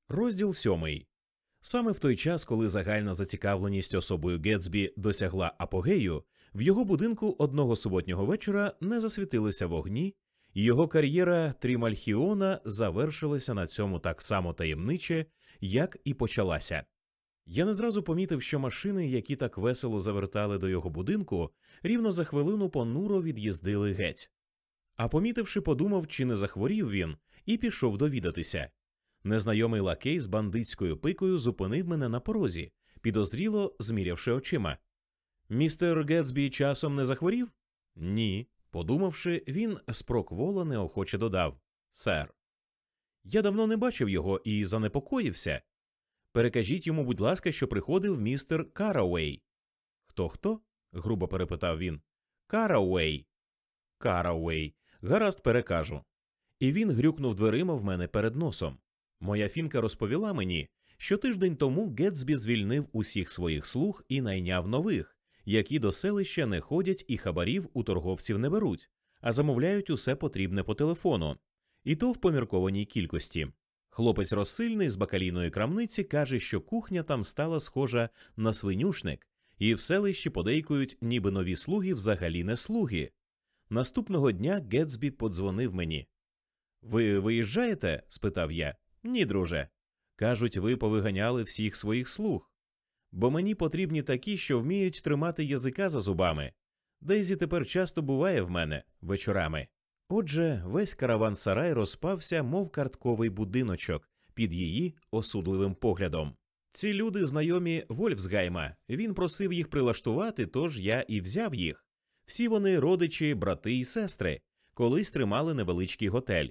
Розділ 7. Саме в той час, коли загальна зацікавленість особою Гетсбі досягла апогею, в його будинку одного суботнього вечора не засвітилися вогні, і його кар'єра Трімальхіона завершилася на цьому так само таємниче, як і почалася. Я не зразу помітив, що машини, які так весело завертали до його будинку, рівно за хвилину понуро від'їздили геть. А помітивши, подумав, чи не захворів він, і пішов довідатися. Незнайомий лакей з бандитською пикою зупинив мене на порозі, підозріло змірявши очима. «Містер Гетсбі часом не захворів?» «Ні». Подумавши, він спроквола неохоче додав. «Сер». Я давно не бачив його і занепокоївся. «Перекажіть йому, будь ласка, що приходив містер Карауей». «Хто-хто?» – грубо перепитав він. «Карауей». «Карауей. Гаразд, перекажу». І він грюкнув дверима в мене перед носом. Моя фінка розповіла мені, що тиждень тому Гетсбі звільнив усіх своїх слуг і найняв нових, які до селища не ходять і хабарів у торговців не беруть, а замовляють усе потрібне по телефону. І то в поміркованій кількості. Хлопець розсильний з бакалійної крамниці каже, що кухня там стала схожа на свинюшник, і в селищі подейкують, ніби нові слуги взагалі не слуги. Наступного дня Гетсбі подзвонив мені. «Ви виїжджаєте?» – спитав я. «Ні, друже. Кажуть, ви повиганяли всіх своїх слуг. Бо мені потрібні такі, що вміють тримати язика за зубами. Дейзі тепер часто буває в мене вечорами». Отже, весь караван-сарай розпався, мов картковий будиночок, під її осудливим поглядом. Ці люди знайомі Вольфсгайма. Він просив їх прилаштувати, тож я і взяв їх. Всі вони родичі, брати і сестри. Колись тримали невеличкий готель.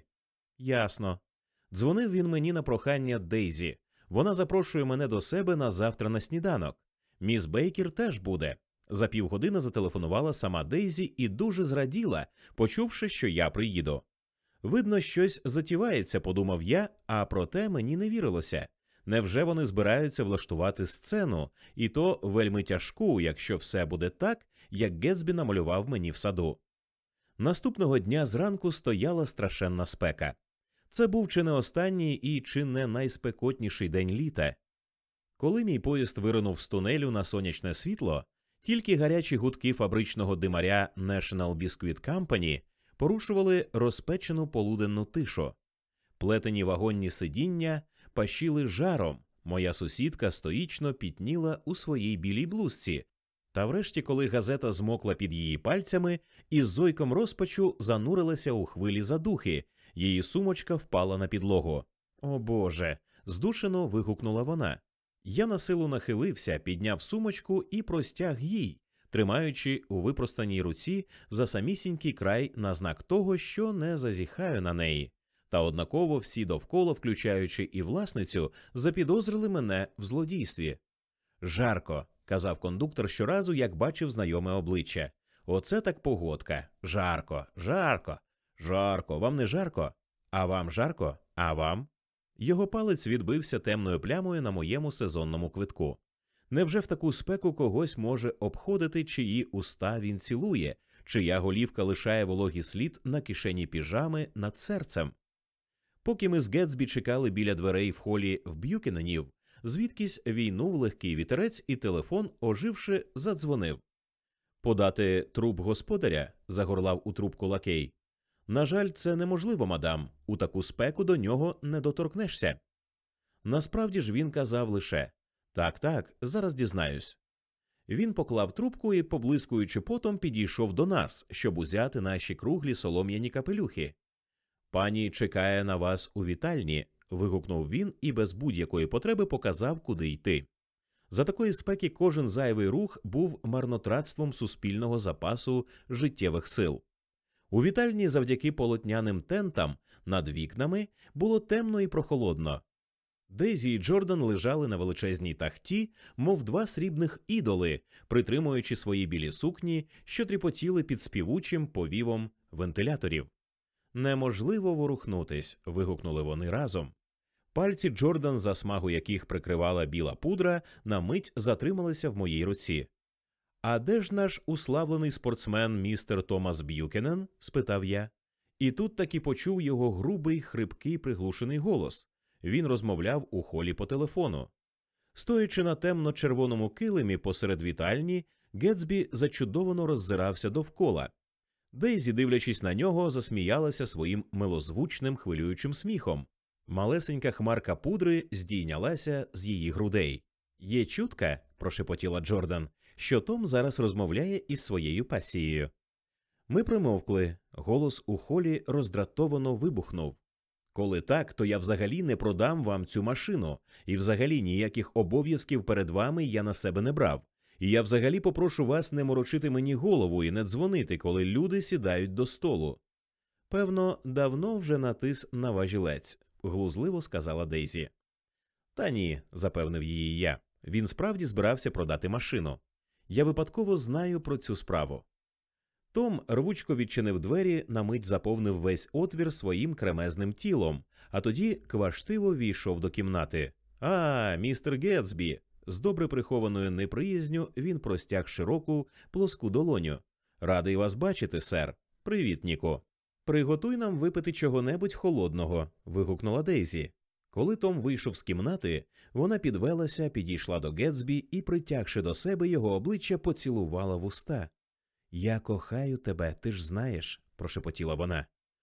Ясно. Дзвонив він мені на прохання Дейзі. Вона запрошує мене до себе на завтра на сніданок. Міс Бейкер теж буде. За півгодини зателефонувала сама Дейзі і дуже зраділа, почувши, що я приїду. Видно, щось затівається, подумав я, а проте мені не вірилося. Невже вони збираються влаштувати сцену, і то вельми тяжку, якщо все буде так, як Гетсбі намалював мені в саду. Наступного дня зранку стояла страшенна спека. Це був чи не останній і чи не найспекотніший день літа. Коли мій поїзд виринув з тунелю на сонячне світло, тільки гарячі гудки фабричного димаря National Biscuit Company порушували розпечену полуденну тишу. Плетені вагонні сидіння пащили жаром, моя сусідка стоїчно пітніла у своїй білій блузці, та врешті, коли газета змокла під її пальцями, із зойком розпачу занурилася у хвилі задухи, її сумочка впала на підлогу. «О Боже!» – здушено вигукнула вона. Я насилу нахилився, підняв сумочку і простяг їй, тримаючи у випростаній руці за самісінький край на знак того, що не зазіхаю на неї. Та однаково всі довкола, включаючи і власницю, запідозрили мене в злодійстві. «Жарко», – казав кондуктор щоразу, як бачив знайоме обличчя. «Оце так погодка. Жарко, жарко, жарко. Вам не жарко? А вам жарко? А вам?» Його палець відбився темною плямою на моєму сезонному квитку. Невже в таку спеку когось може обходити, чиї уста він цілує, чия голівка лишає вологий слід на кишені піжами над серцем? Поки ми з Гетсбі чекали біля дверей в холі в Б'юкененів, звідкись війнув легкий вітерець, і телефон, оживши, задзвонив. «Подати труп господаря?» – загорлав у трубку лакей. «На жаль, це неможливо, мадам. У таку спеку до нього не доторкнешся». Насправді ж він казав лише «Так, зараз дізнаюсь». Він поклав трубку і, поблискуючи потом, підійшов до нас, щоб узяти наші круглі солом'яні капелюхи. «Пані чекає на вас у вітальні», – вигукнув він і без будь-якої потреби показав, куди йти. За такої спеки кожен зайвий рух був марнотратством суспільного запасу життєвих сил. У вітальні завдяки полотняним тентам над вікнами було темно і прохолодно. Дейзі і Джордан лежали на величезній тахті, мов два срібних ідоли, притримуючи свої білі сукні, що тріпотіли під співучим повівом вентиляторів. «Неможливо ворухнутись», – вигукнули вони разом. Пальці Джордан, засмагу яких прикривала біла пудра, на мить затрималися в моїй руці. «А де ж наш уславлений спортсмен містер Томас Б'юкенен?» – спитав я. І тут таки почув його грубий, хрипкий, приглушений голос. Він розмовляв у холі по телефону. Стоячи на темно-червоному килимі посеред вітальні, Гетсбі зачудовано роззирався довкола. Дейзі, дивлячись на нього, засміялася своїм милозвучним хвилюючим сміхом. Малесенька хмарка пудри здійнялася з її грудей. «Є чутка», – прошепотіла Джордан, – що Том зараз розмовляє із своєю пасією. Ми примовкли. Голос у холі роздратовано вибухнув. «Коли так, то я взагалі не продам вам цю машину, і взагалі ніяких обов'язків перед вами я на себе не брав. І я взагалі попрошу вас не морочити мені голову і не дзвонити, коли люди сідають до столу». «Певно, давно вже натис на важілець», – глузливо сказала Дейзі. «Та ні», – запевнив її я. «Він справді збирався продати машину. Я випадково знаю про цю справу». Том рвучко відчинив двері, на мить заповнив весь отвір своїм кремезним тілом, а тоді кваштиво війшов до кімнати. «А, містер Гетсбі!» З добре прихованою неприязню він простяг широку, плоску долоню. «Радий вас бачити, сер. Привіт, Ніко». «Приготуй нам випити чого-небудь холодного», – вигукнула Дейзі. Коли Том вийшов з кімнати, вона підвелася, підійшла до Гетсбі і, притягши до себе його обличчя, поцілувала в уста. «Я кохаю тебе, ти ж знаєш», – прошепотіла вона.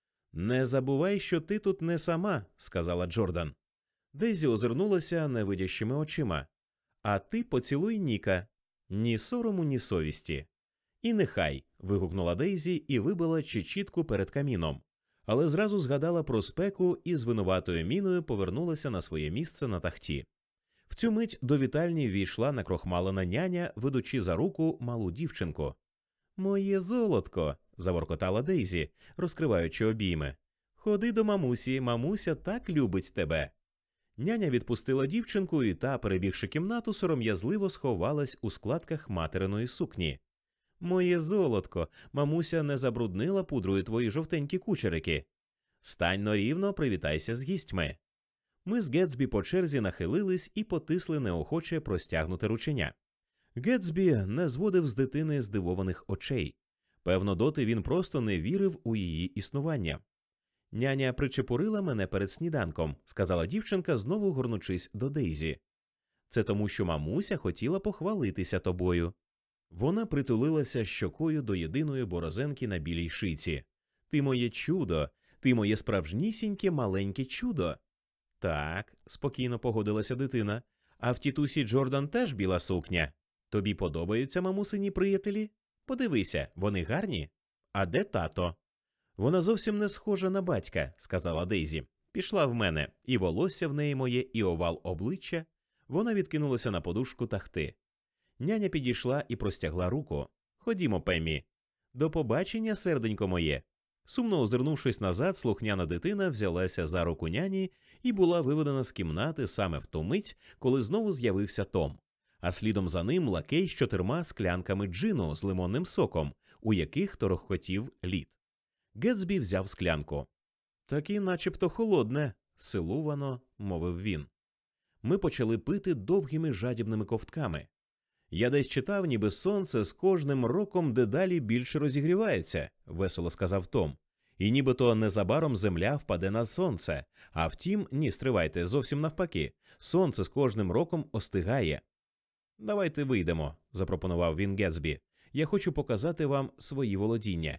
«Не забувай, що ти тут не сама», – сказала Джордан. Дейзі озирнулася невидящими очима. «А ти поцілуй Ніка. Ні сорому, ні совісті». «І нехай», – вигукнула Дейзі і вибила чечітку перед каміном. Але зразу згадала про спеку і з винуватою міною повернулася на своє місце на тахті. В цю мить до вітальні ввійшла накрохмалена няня, ведучи за руку малу дівчинку. «Моє золотко», – заворкотала Дейзі, розкриваючи обійми. «Ходи до мамусі, мамуся так любить тебе». Няня відпустила дівчинку, і та, перебігши кімнату, сором'язливо сховалась у складках материної сукні. «Моє золотко, мамуся не забруднила пудрою твої жовтенькі кучерики. Стань-но рівно, привітайся з гістьми». Ми з Гетсбі по черзі нахилились і потисли неохоче простягнуте рученя. Гетсбі не зводив з дитини здивованих очей. Певно, доти він просто не вірив у її існування. «Няня причепурила мене перед сніданком», – сказала дівчинка, знову горнучись до Дейзі. «Це тому, що мамуся хотіла похвалитися тобою». Вона притулилася щокою до єдиної борозенки на білій шиці. «Ти моє чудо! Ти моє справжнісіньке маленьке чудо!» «Так», – спокійно погодилася дитина. «А в тітусі Джордан теж біла сукня. Тобі подобаються мамусині приятелі? Подивися, вони гарні. А де тато?» «Вона зовсім не схожа на батька», – сказала Дейзі. «Пішла в мене, і волосся в неї моє, і овал обличчя». Вона відкинулася на подушку тахти. Няня підійшла і простягла руку. «Ходімо, Пеммі». «До побачення, серденько моє». Сумно озирнувшись назад, слухняна дитина взялася за руку няні і була виведена з кімнати саме в ту мить, коли знову з'явився Том. А слідом за ним лакей з 4 склянками джину з лимонним соком, у яких торохкотів лід. Гетсбі взяв склянку. «Таки начебто холодне», – силувано мовив він. Ми почали пити довгими жадібними ковтками. «Я десь читав, ніби сонце з кожним роком дедалі більше розігрівається», – весело сказав Том. «І нібито незабаром земля впаде на сонце. А втім, ні, стривайте, зовсім навпаки. Сонце з кожним роком остигає». «Давайте вийдемо», – запропонував він Гетсбі. «Я хочу показати вам свої володіння».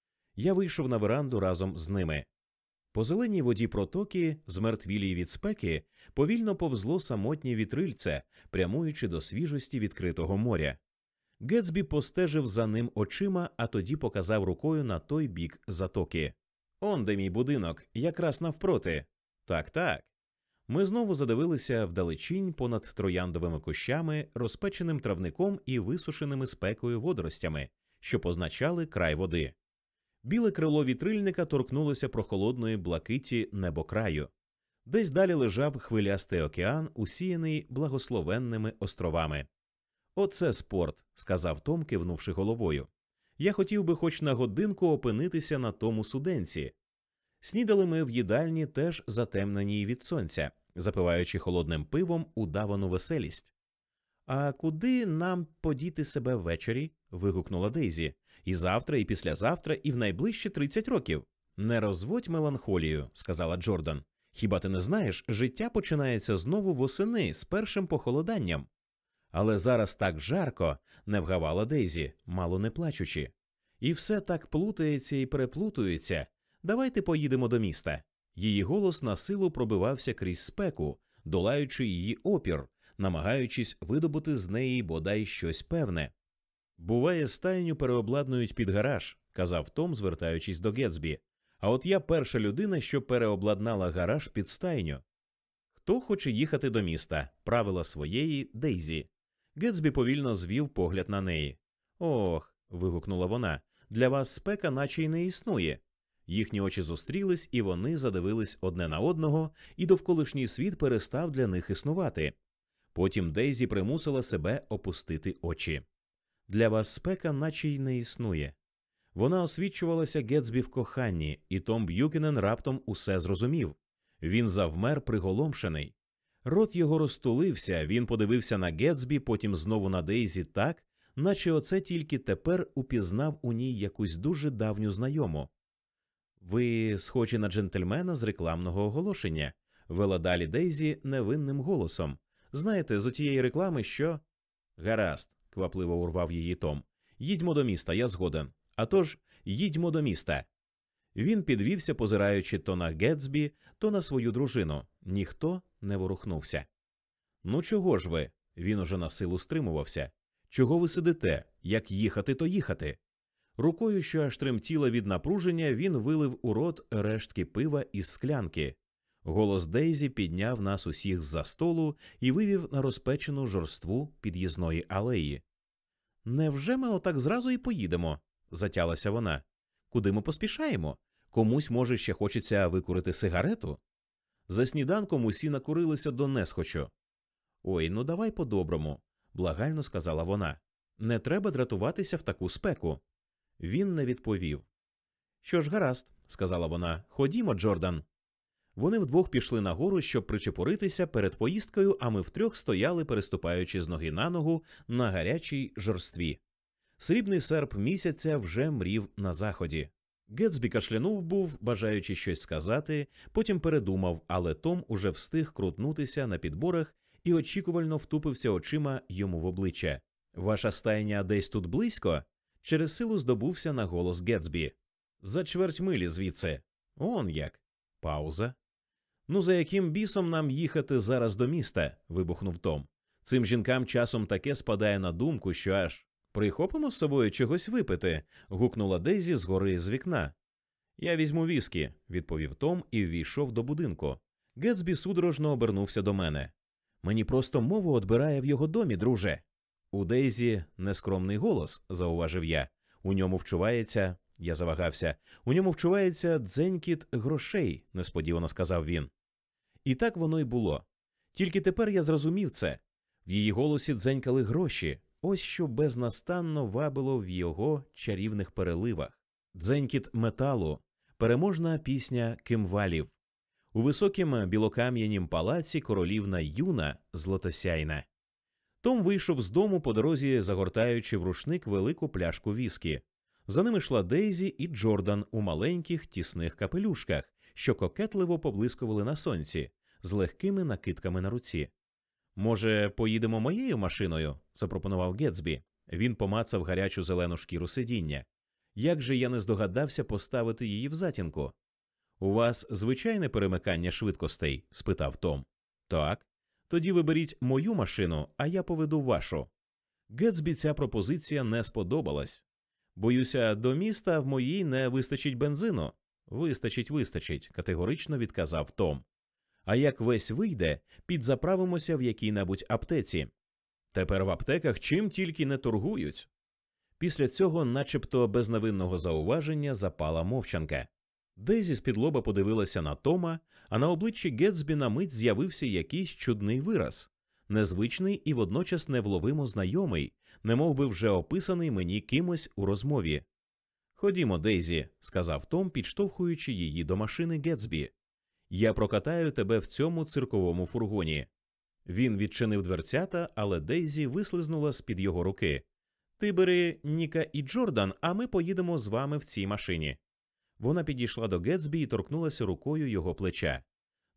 Я вийшов на веранду разом з ними. По зеленій воді протоки, змертвілій від спеки, повільно повзло самотнє вітрильце, прямуючи до свіжості відкритого моря. Гетсбі постежив за ним очима, а тоді показав рукою на той бік затоки. «Он де мій будинок, якраз навпроти». «Так». Ми знову задивилися вдалечінь понад трояндовими кущами, розпеченим травником і висушеними спекою водоростями, що позначали край води. Біле крило вітрильника торкнулося прохолодної блакиті небокраю. Десь далі лежав хвилястий океан, усіяний благословенними островами. «Оце спорт», – сказав Том, кивнувши головою. «Я хотів би хоч на годинку опинитися на тому суденці». Снідали ми в їдальні, теж затемненій від сонця, запиваючи холодним пивом удавану веселість. «А куди нам подіти себе ввечері?» – вигукнула Дейзі. «І завтра, і післязавтра, і в найближчі 30 років». «Не розводь меланхолію», – сказала Джордан. Хіба ти не знаєш, життя починається знову восени з першим похолоданням. Але зараз так жарко, не вгавала Дейзі, мало не плачучи. І все так плутається і переплутується. Давайте поїдемо до міста. Її голос на силу пробивався крізь спеку, долаючи її опір, намагаючись видобути з неї бодай щось певне. «Буває, стайню переобладнують під гараж», – казав Том, звертаючись до Гетсбі. «А от я перша людина, що переобладнала гараж під стайню». «Хто хоче їхати до міста?» – правила своєї Дейзі. Гетсбі повільно звів погляд на неї. «Ох», – вигукнула вона, – «для вас спека наче й не існує». Їхні очі зустрілись, і вони задивились одне на одного, і довколишній світ перестав для них існувати. Потім Дейзі примусила себе опустити очі. «Для вас спека наче й не існує». Вона освічувалася Гетсбі в коханні, і Том Б'юкенен раптом усе зрозумів. Він завмер приголомшений. Рот його розтулився, він подивився на Гетсбі, потім знову на Дейзі так, наче оце тільки тепер упізнав у ній якусь дуже давню знайому. «Ви схожі на джентльмена з рекламного оголошення», – вела далі Дейзі невинним голосом. «Знаєте, з отієї реклами, що…» «Гаразд», – квапливо урвав її Том. «Їдьмо до міста, я згоден. А тож, їдьмо до міста». Він підвівся, позираючи то на Гетсбі, то на свою дружину. Ніхто не ворухнувся. «Ну чого ж ви?» – він уже на силу стримувався. «Чого ви сидите? Як їхати, то їхати». Рукою, що аж тремтіла від напруження, він вилив у рот рештки пива із склянки. Голос Дейзі підняв нас усіх з-за столу і вивів на розпечену жорству під'їзної алеї. «Невже ми отак зразу і поїдемо?» – затялася вона. «Куди ми поспішаємо? Комусь, може, ще хочеться викурити сигарету?» За сніданком усі накурилися до несхочу. «Ой, ну давай по-доброму», – благально сказала вона. «Не треба дратуватися в таку спеку». Він не відповів. «Що ж, гаразд», – сказала вона, – «ходімо, Джордан». Вони вдвох пішли нагору, щоб причепуритися перед поїздкою, а ми втрьох стояли, переступаючи з ноги на ногу на гарячій жорстві. Срібний серп місяця вже мрів на заході. Гетсбі кашлянув був, бажаючи щось сказати, потім передумав, але Том уже встиг крутнутися на підборах і очікувально втупився очима йому в обличчя. «Ваша стайня десь тут близько?» Через силу здобувся на голос Гетсбі. «За чверть милі звідси». «Он як». Пауза. «Ну за яким бісом нам їхати зараз до міста?» – вибухнув Том. «Цим жінкам часом таке спадає на думку, що аж…» «Прихопимо з собою чогось випити?» – гукнула Дейзі згори з вікна. «Я візьму віскі», – відповів Том і ввійшов до будинку. Гетсбі судорожно обернувся до мене. «Мені просто мову одбирає в його домі, друже». «У Дейзі нескромний голос», – зауважив я. «У ньому вчувається…» – я завагався. «У ньому вчувається дзенькіт грошей», – несподівано сказав він. І так воно й було. Тільки тепер я зрозумів це. В її голосі дзенькали гроші. Ось що безнастанно вабило в його чарівних переливах. Дзенькіт металу, переможна пісня кимвалів. У високім білокам'янім палаці королівна Юна злотосяйна. Том вийшов з дому по дорозі, загортаючи в рушник велику пляшку віскі. За ними йшла Дейзі і Джордан у маленьких тісних капелюшках, що кокетливо поблискували на сонці, з легкими накидками на руці. «Може, поїдемо моєю машиною?» – запропонував Гетсбі. Він помацав гарячу зелену шкіру сидіння. «Як же я не здогадався поставити її в затінку?» «У вас звичайне перемикання швидкостей?» – спитав Том. «Так. Тоді виберіть мою машину, а я поведу вашу». Гетсбі ця пропозиція не сподобалась. «Боюся, до міста в моїй не вистачить бензину». Вистачить», – категорично відказав Том. «А як весь вийде, підзаправимося в якій-небудь аптеці». Тепер в аптеках чим тільки не торгують. Після цього, начебто безневинного зауваження, запала мовчанка. Дейзі з-під лоба подивилася на Тома, а на обличчі Гетсбі на мить з'явився якийсь чудний вираз. Незвичний і водночас невловимо знайомий, немовби вже описаний мені кимось у розмові. «Ходімо, Дейзі», – сказав Том, підштовхуючи її до машини Гетсбі. «Я прокатаю тебе в цьому цирковому фургоні». Він відчинив дверцята, але Дейзі вислизнула з-під його руки. «Ти бери Ніка і Джордан, а ми поїдемо з вами в цій машині». Вона підійшла до Гетсбі і торкнулася рукою його плеча.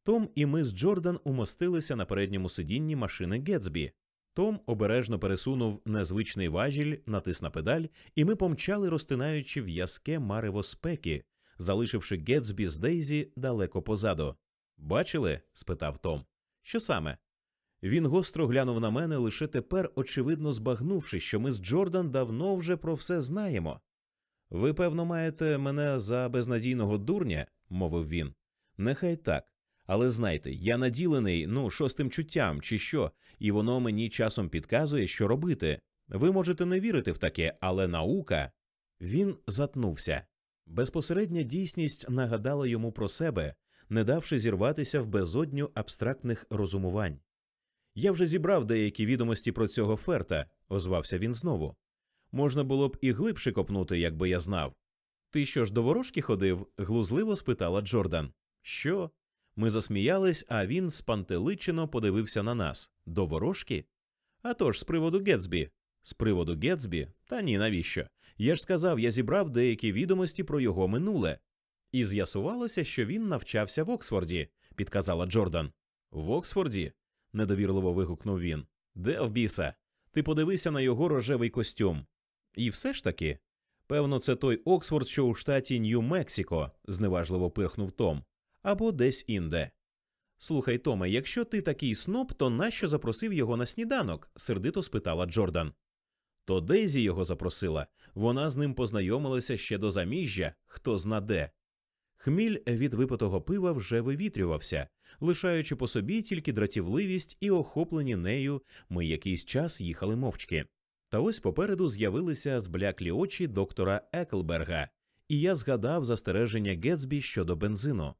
Том і мис Джордан умостилися на передньому сидінні машини Гетсбі. Том обережно пересунув незвичний важіль, натис на педаль, і ми помчали, розтинаючи в'язке марево спеки, залишивши Гетсбі з Дейзі далеко позаду. «Бачили?» – спитав Том. «Що саме?» Він гостро глянув на мене, лише тепер, очевидно збагнувши, що ми з Джордан давно вже про все знаємо. «Ви, певно, маєте мене за безнадійного дурня?» – мовив він. «Нехай так. Але знайте, я наділений, шостим чуттям, чи що, і воно мені часом підказує, що робити. Ви можете не вірити в таке, але наука...» Він затнувся. Безпосередня дійсність нагадала йому про себе, не давши зірватися в безодню абстрактних розумувань. «Я вже зібрав деякі відомості про цього Ферта», – озвався він знову. «Можна було б і глибше копнути, якби я знав». «Ти що ж, до ворожки ходив?» – глузливо спитала Джордан. «Що?» Ми засміялись, а він спантеличено подивився на нас. «До ворожки?» «А тож, з приводу Гетсбі». «З приводу Гетсбі? Та ні, навіщо? Я ж сказав, я зібрав деякі відомості про його минуле». «І з'ясувалося, що він навчався в Оксфорді», – підказала Джордан. «В Оксфорді?» – недовірливо вигукнув він. «Де в біса? Ти подивися на його рожевий костюм». «І все ж таки?» «Певно, це той Оксфорд, що у штаті Нью-Мексико», – зневажливо пирхнув Том. «Або десь інде». «Слухай, Томе, якщо ти такий сноб, то нащо запросив його на сніданок?» – сердито спитала Джордан. «То Дейзі його запросила. Вона з ним познайомилася ще до заміжжя, хто зна де». Хміль від випитого пива вже вивітрювався, лишаючи по собі тільки дратівливість, і охоплені нею ми якийсь час їхали мовчки. Та ось попереду з'явилися збляклі очі доктора Еклберга, і я згадав застереження Гетсбі щодо бензину.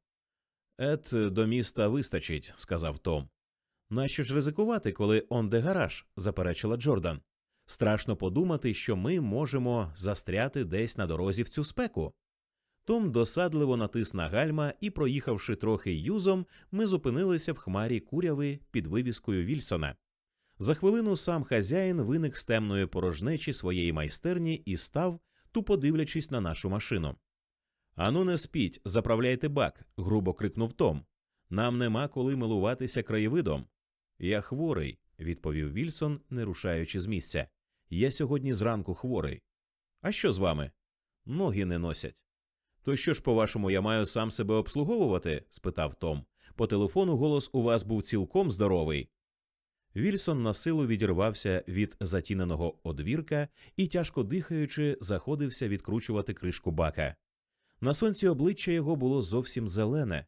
До міста вистачить», – сказав Том. «Нащо ж ризикувати, коли он де гараж?» – заперечила Джордан. «Страшно подумати, що ми можемо застряти десь на дорозі в цю спеку». Том досадливо натис на гальма, і, проїхавши трохи юзом, ми зупинилися в хмарі куряви під вивіскою Вільсона. За хвилину сам хазяїн виник з темної порожнечі своєї майстерні і став, тупо дивлячись на нашу машину. «Ану не спіть, заправляйте бак», – грубо крикнув Том. «Нам нема коли милуватися краєвидом». «Я хворий», – відповів Вільсон, не рушаючи з місця. «Я сьогодні зранку хворий». «А що з вами?» «Ноги не носять». «То що ж, по-вашому, я маю сам себе обслуговувати?» – спитав Том. «По телефону голос у вас був цілком здоровий». Вільсон насилу відірвався від затіненого одвірка і, тяжко дихаючи, заходився відкручувати кришку бака. На сонці обличчя його було зовсім зелене.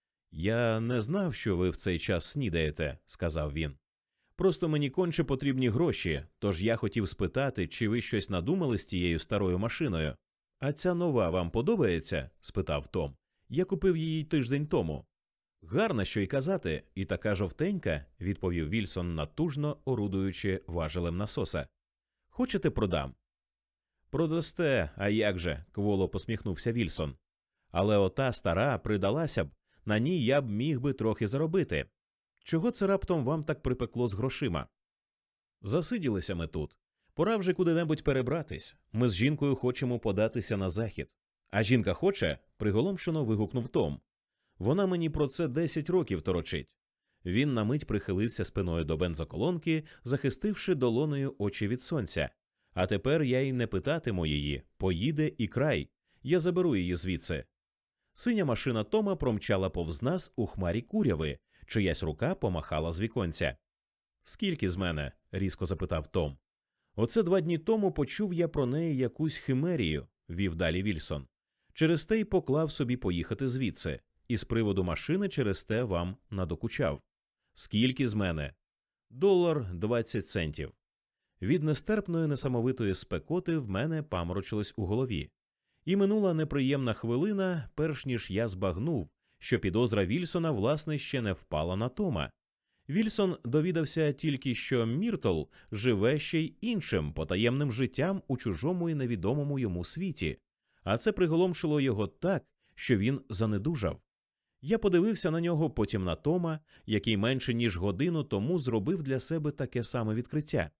«Я не знав, що ви в цей час снідаєте», – сказав він. «Просто мені конче потрібні гроші, тож я хотів спитати, чи ви щось надумали з тією старою машиною». «А ця нова вам подобається?» – спитав Том. «Я купив її тиждень тому». «Гарна, що й казати, і така жовтенька», – відповів Вільсон, натужно орудуючи важелем насоса. «Хочете, продам?» «Продасте, а як же?» – кволо посміхнувся Вільсон. «Але ота стара придалася б, на ній я б міг би трохи заробити. Чого це раптом вам так припекло з грошима?» «Засиділися ми тут. Пора вже куди-небудь перебратись. Ми з жінкою хочемо податися на захід». «А жінка хоче?» – приголомшено вигукнув Том. «Вона мені про це 10 років торочить». Він на мить прихилився спиною до бензоколонки, захистивши долонею очі від сонця. «А тепер я й не питатиму її. Поїде і край. Я заберу її звідси». Синя машина Тома промчала повз нас у хмарі куряви, чиясь рука помахала з віконця. «Скільки з мене?» – різко запитав Том. «Оце 2 дні тому почув я про неї якусь химерію», – вів далі Вільсон. «Через те й поклав собі поїхати звідси. І з приводу машини через те вам надокучав». «Скільки з мене?» $1.20. Від нестерпної несамовитої спекоти в мене паморочилось у голові. І минула неприємна хвилина, перш ніж я збагнув, що підозра Вільсона, власне, ще не впала на Тома. Вільсон довідався тільки, що Міртл живе ще й іншим потаємним життям у чужому і невідомому йому світі. А це приголомшило його так, що він занедужав. Я подивився на нього, потім на Тома, який менше ніж годину тому зробив для себе таке саме відкриття.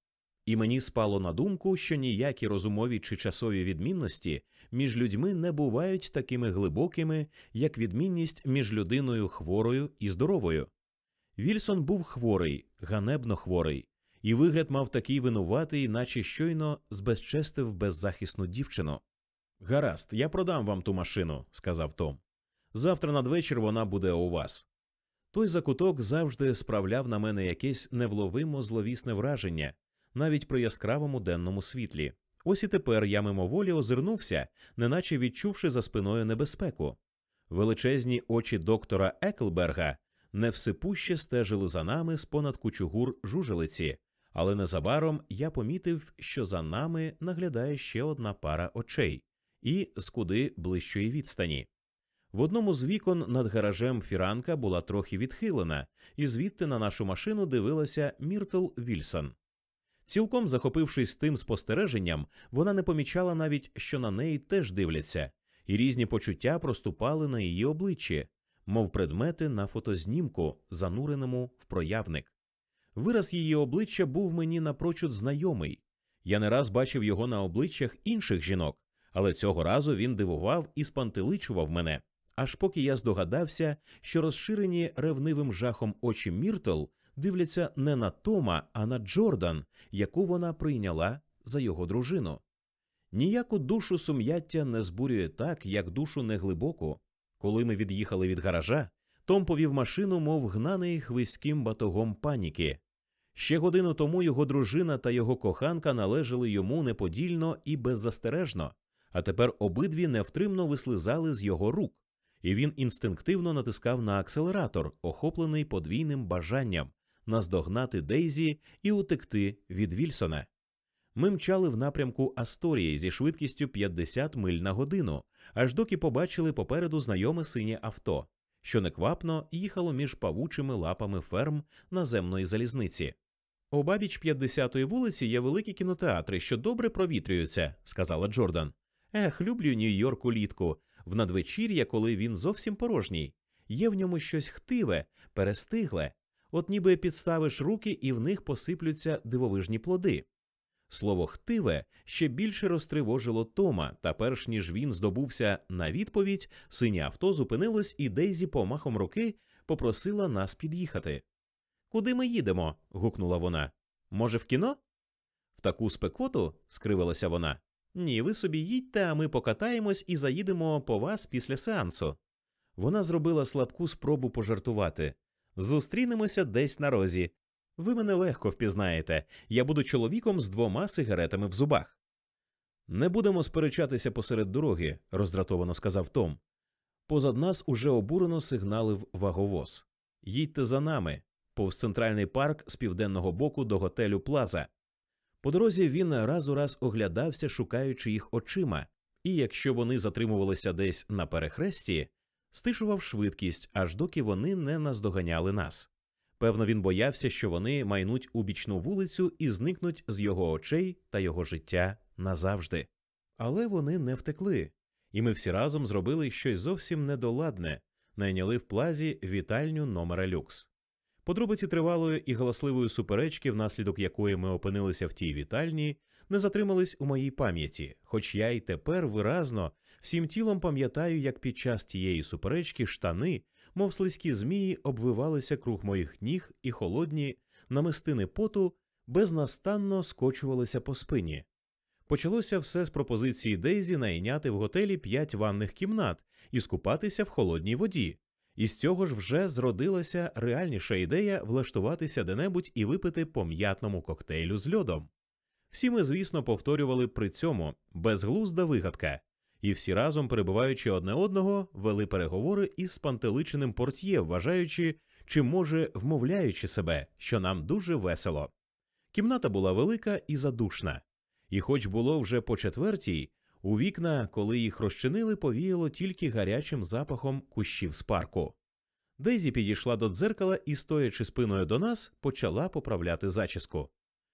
І мені спало на думку, що ніякі розумові чи часові відмінності між людьми не бувають такими глибокими, як відмінність між людиною хворою і здоровою. Вільсон був хворий, ганебно хворий, і вигляд мав такий винуватий, наче щойно збезчестив беззахисну дівчину. «Гаразд, я продам вам ту машину», – сказав Том. «Завтра надвечір вона буде у вас». Той закуток завжди справляв на мене якесь невловимо зловісне враження, навіть при яскравому денному світлі. Ось і тепер я мимоволі озирнувся, неначе відчувши за спиною небезпеку. Величезні очі доктора Еклберга невсипуще стежили за нами з-понад кучугур жужелиці, але незабаром я помітив, що за нами наглядає ще одна пара очей, і з куди ближчої відстані. В одному з вікон над гаражем фіранка була трохи відхилена, і звідти на нашу машину дивилася Міртл Вільсон. Цілком захопившись тим спостереженням, вона не помічала навіть, що на неї теж дивляться, і різні почуття проступали на її обличчі, мов предмети на фотознімку, зануреному в проявник. Вираз її обличчя був мені напрочуд знайомий. Я не раз бачив його на обличчях інших жінок, але цього разу він дивував і спантеличував мене, аж поки я здогадався, що розширені ревнивим жахом очі Міртл дивляться не на Тома, а на Джордан, яку вона прийняла за його дружину. Ніяку душу сум'яття не збурює так, як душу неглибоку. Коли ми від'їхали від гаража, Том повів машину, мов гнаний хвиським батогом паніки. Ще годину тому його дружина та його коханка належали йому неподільно і беззастережно, а тепер обидві невтримно вислизали з його рук, і він інстинктивно натискав на акселератор, охоплений подвійним бажанням наздогнати Дейзі і утекти від Вільсона. Ми мчали в напрямку Асторії зі швидкістю 50 миль на годину, аж доки побачили попереду знайоме синє авто, що неквапно їхало між павучими лапами ферм наземної залізниці. «Обабіч 50-ї вулиці є великі кінотеатри, що добре провітрюються», – сказала Джордан. «Ех, люблю Нью-Йорк улітку, в надвечір'я, коли він зовсім порожній. Є в ньому щось хтиве, перестигле. От ніби підставиш руки, і в них посиплються дивовижні плоди». Слово «хтиве» ще більше розтривожило Тома, та перш ніж він здобувся на відповідь, синє авто зупинилось, і Дейзі помахом руки попросила нас під'їхати. «Куди ми їдемо?» – гукнула вона. «Може, в кіно?» «В таку спекоту?» – скривилася вона. «Ні, ви собі їдьте, а ми покатаємось і заїдемо по вас після сеансу». Вона зробила слабку спробу пожартувати. «Зустрінемося десь на розі. Ви мене легко впізнаєте. Я буду чоловіком з 2 сигаретами в зубах». «Не будемо сперечатися посеред дороги», – роздратовано сказав Том. Позад нас уже обурено сигналив ваговоз. «Їдьте за нами», повз центральний парк з південного боку до готелю Плаза. По дорозі він раз у раз оглядався, шукаючи їх очима, і якщо вони затримувалися десь на перехресті, стишував швидкість, аж доки вони не наздоганяли нас. Певно, він боявся, що вони майнуть у бічну вулицю і зникнуть з його очей та його життя назавжди. Але вони не втекли, і ми всі разом зробили щось зовсім недоладне – найняли в Плазі вітальню номера люкс. Подробиці тривалої і галасливої суперечки, внаслідок якої ми опинилися в тій вітальні, не затримались у моїй пам'яті, хоч я й тепер виразно всім тілом пам'ятаю, як під час тієї суперечки штани, мов слизькі змії, обвивалися круг моїх ніг, і холодні намистини поту безнастанно скочувалися по спині. Почалося все з пропозиції Дейзі найняти в готелі 5 ванних кімнат і скупатися в холодній воді. І з цього ж вже зродилася реальніша ідея влаштуватися де-небудь і випити по м'ятному коктейлю з льодом. Всі ми, звісно, повторювали при цьому безглузда вигадка, і всі разом, перебиваючи одне одного, вели переговори із спантеличеним портьє, вважаючи, чи, може, вмовляючи себе, що нам дуже весело. Кімната була велика і задушна. І хоч було вже по 4:00, у вікна, коли їх розчинили, повіяло тільки гарячим запахом кущів з парку. Дейзі підійшла до дзеркала і, стоячи спиною до нас, почала поправляти зачіску.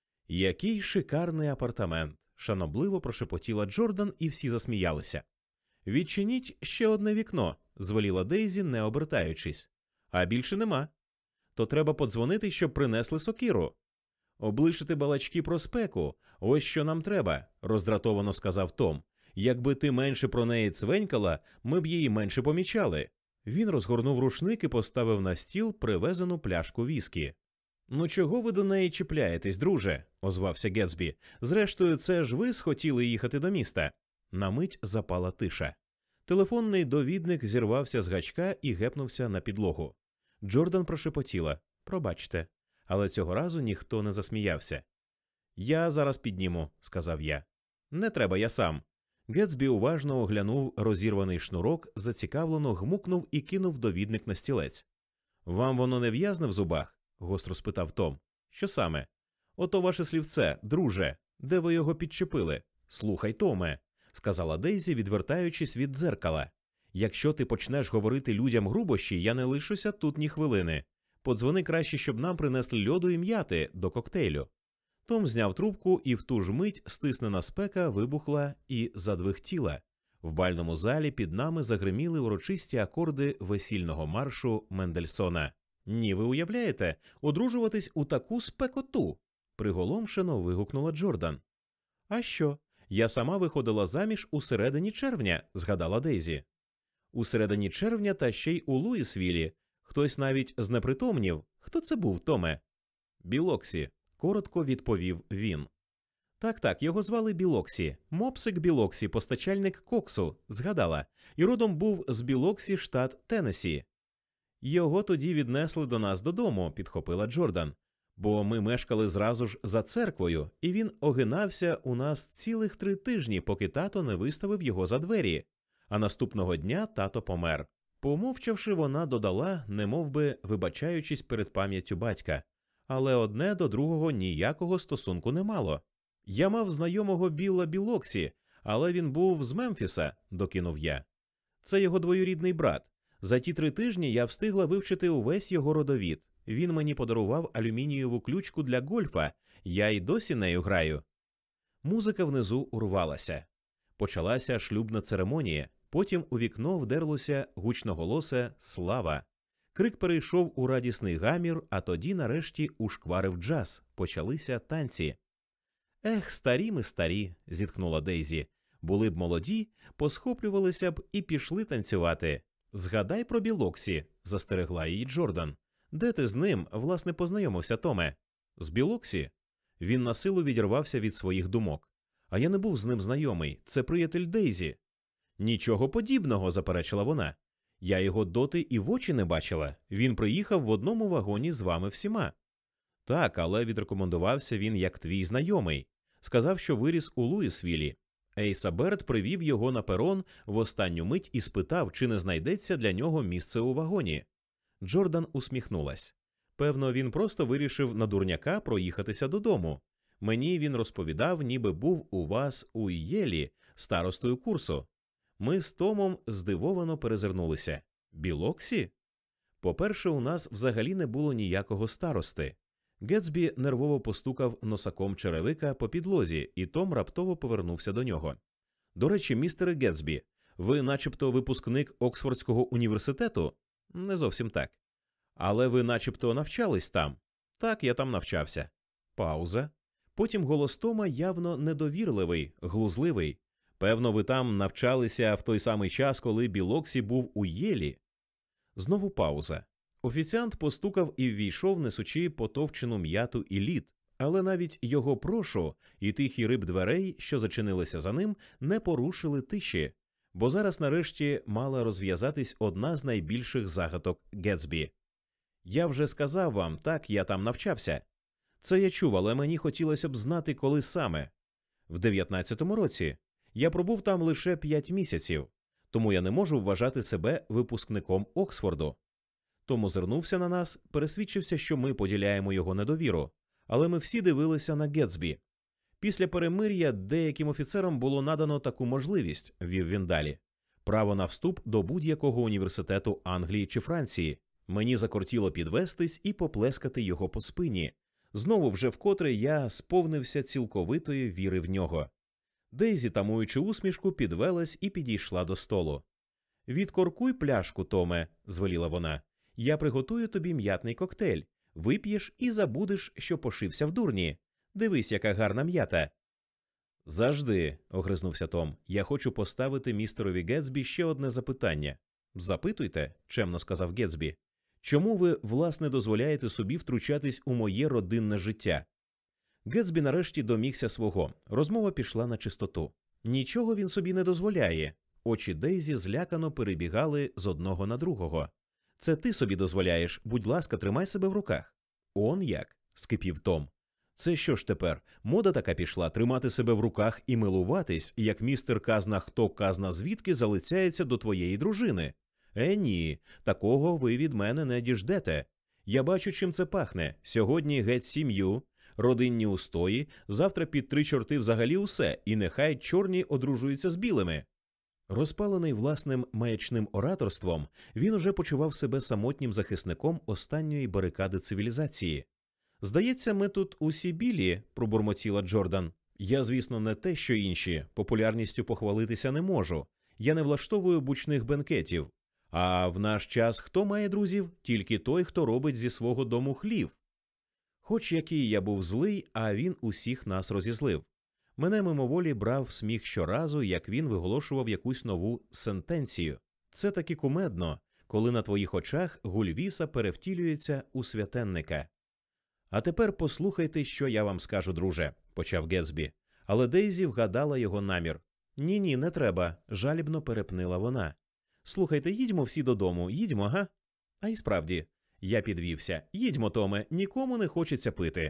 «Який шикарний апартамент!» – шанобливо прошепотіла Джордан, і всі засміялися. «Відчиніть ще одне вікно», – звеліла Дейзі, не обертаючись. «А більше нема. То треба подзвонити, щоб принесли сокиру». Облишити балачки про спеку – ось що нам треба, роздратовано сказав Том. Якби ти менше про неї цвенькала, ми б її менше помічали. Він розгорнув рушник і поставив на стіл привезену пляшку віскі. «Ну чого ви до неї чіпляєтесь, друже?» – озвався Гетсбі. «Зрештою, це ж ви схотіли їхати до міста». На мить запала тиша. Телефонний довідник зірвався з гачка і гепнувся на підлогу. Джордан прошепотіла: «Пробачте». Але цього разу ніхто не засміявся. «Я зараз підніму», – сказав я. «Не треба, я сам». Гетсбі уважно оглянув розірваний шнурок, зацікавлено гмукнув і кинув довідник на стілець. «Вам воно не в'язне в зубах?» – гостро спитав Том. «Що саме?» «Ото ваше слівце, друже. Де ви його підчепили?» «Слухай, Томе», – сказала Дейзі, відвертаючись від дзеркала. «Якщо ти почнеш говорити людям грубощі, я не лишуся тут ні хвилини. Подзвони краще, щоб нам принесли льоду і м'яти до коктейлю». Том зняв трубку, і в ту ж мить стиснена спека вибухла і задвихтіла. В бальному залі під нами загриміли урочисті акорди весільного маршу Мендельсона. «Ні, ви уявляєте, одружуватись у таку спекоту!» – приголомшено вигукнула Джордан. «А що? Я сама виходила заміж у середині червня», – згадала Дейзі. «У середині червня та ще й у Луїсвілі. Хтось навіть знепритомнів. Хто це був, Томе?» «Білоксі», – коротко відповів він. Так, його звали Білоксі. Мопсик Білоксі, постачальник коксу, згадала. І родом був з Білоксі, штат Теннессі. «Його тоді віднесли до нас додому», – підхопила Джордан. «Бо ми мешкали зразу ж за церквою, і він огинався у нас цілих 3 тижні, поки тато не виставив його за двері. А наступного дня тато помер». Помовчавши, вона додала, немовби вибачаючись перед пам'яттю батька. «Але одне до другого ніякого стосунку не мало. Я мав знайомого Білла Білоксі, але він був з Мемфіса», – докинув я. «Це його двоюрідний брат. За ті 3 тижні я встигла вивчити увесь його родовід. Він мені подарував алюмінієву ключку для гольфа, я й досі нею граю». Музика внизу урвалася. Почалася шлюбна церемонія, потім у вікно вдерлося гучноголосе «Слава». Крик перейшов у радісний гамір, а тоді нарешті ушкварив джаз, почалися танці. «Ех, старі ми старі», – зітхнула Дейзі. «Були б молоді, посхоплювалися б і пішли танцювати». «Згадай про Білоксі», – застерегла її Джордан. «Де ти з ним, власне, познайомився, Томе?» «З Білоксі?» Він насилу відірвався від своїх думок. «А я не був з ним знайомий, це приятель Дейзі». «Нічого подібного», – заперечила вона. «Я його доти і в очі не бачила. Він приїхав в одному вагоні з вами всіма». «Так, але відрекомендувався він як твій знайомий. Сказав, що виріс у Луїсвілі. Ейса Берт привів його на перон в останню мить і спитав, чи не знайдеться для нього місце у вагоні». Джордан усміхнулась. «Певно, він просто вирішив на дурняка проїхатися додому. Мені він розповідав, ніби був у вас у Єлі старостою курсу». Ми з Томом здивовано перезирнулися. «Білоксі?» «По-перше, у нас взагалі не було ніякого старости». Гетсбі нервово постукав носаком черевика по підлозі, і Том раптово повернувся до нього. «До речі, містере Гетсбі, ви начебто випускник Оксфордського університету?» «Не зовсім так». «Але ви начебто навчались там?» «Так, я там навчався». Пауза. Потім голос Тома явно недовірливий, глузливий. «Певно, ви там навчалися в той самий час, коли Білоксі був у Єлі?» Знову пауза. Офіціант постукав і ввійшов, несучи потовчену м'яту і лід, але навіть його «прошу» і тихий риб дверей, що зачинилися за ним, не порушили тиші, бо зараз нарешті мала розв'язатись одна з найбільших загадок Гетсбі. «Я вже сказав вам, так, я там навчався». «Це я чув, але мені хотілося б знати, коли саме». «В 19-му році. Я пробув там лише 5 місяців, тому я не можу вважати себе випускником Оксфорду». Том озирнувся на нас, пересвідчився, що ми поділяємо його недовіру, але ми всі дивилися на Гетсбі. «Після перемир'я деяким офіцерам було надано таку можливість», – вів він далі. «Право на вступ до будь-якого університету Англії чи Франції. Мені закортіло підвестись і поплескати його по спині. Знову вже вкотре я сповнився цілковитої віри в нього». Дейзі, тамуючи усмішку, підвелась і підійшла до столу. «Відкоркуй пляшку, Томе», – звеліла вона. «Я приготую тобі м'ятний коктейль. Вип'єш і забудеш, що пошився в дурні. Дивись, яка гарна м'ята. Завжди, огризнувся Том, я хочу поставити містерові Гетсбі ще одне запитання. Запитуйте, чемно сказав Гетсбі. Чому ви, власне, дозволяєте собі втручатись у моє родинне життя? Гетсбі нарешті домігся свого. Розмова пішла на чистоту. Нічого він собі не дозволяє. Очі Дейзі злякано перебігали з одного на другого. Це ти собі дозволяєш, будь ласка, тримай себе в руках. Он як? Скипів Том. Це що ж тепер? Мода така пішла тримати себе в руках і милуватись, як містер казна хто казна звідки залицяється до твоєї дружини. Ні, такого ви від мене не діждете. Я бачу, чим це пахне. Сьогодні геть сім'ю, родинні устої, завтра під 3 чорти взагалі усе, і нехай чорні одружуються з білими. Розпалений власним маячним ораторством, він уже почував себе самотнім захисником останньої барикади цивілізації. «Здається, ми тут усі білі», – пробурмотіла Джордан. «Я, звісно, не те, що інші. Популярністю похвалитися не можу. Я не влаштовую бучних бенкетів. А в наш час хто має друзів? Тільки той, хто робить зі свого дому хлів. Хоч який я був злий, а він усіх нас розізлив. Мене мимоволі брав сміх щоразу, як він виголошував якусь нову сентенцію. Це таки кумедно, коли на твоїх очах Гульвіса перевтілюється у святенника. «А тепер послухайте, що я вам скажу, друже», – почав Гетсбі. Але Дейзі вгадала його намір. «Ні, не треба», – жалібно перепнила вона. «Слухайте, їдьмо всі додому, їдьмо, га?» А й справді, я підвівся. «Їдьмо, Томе, нікому не хочеться пити».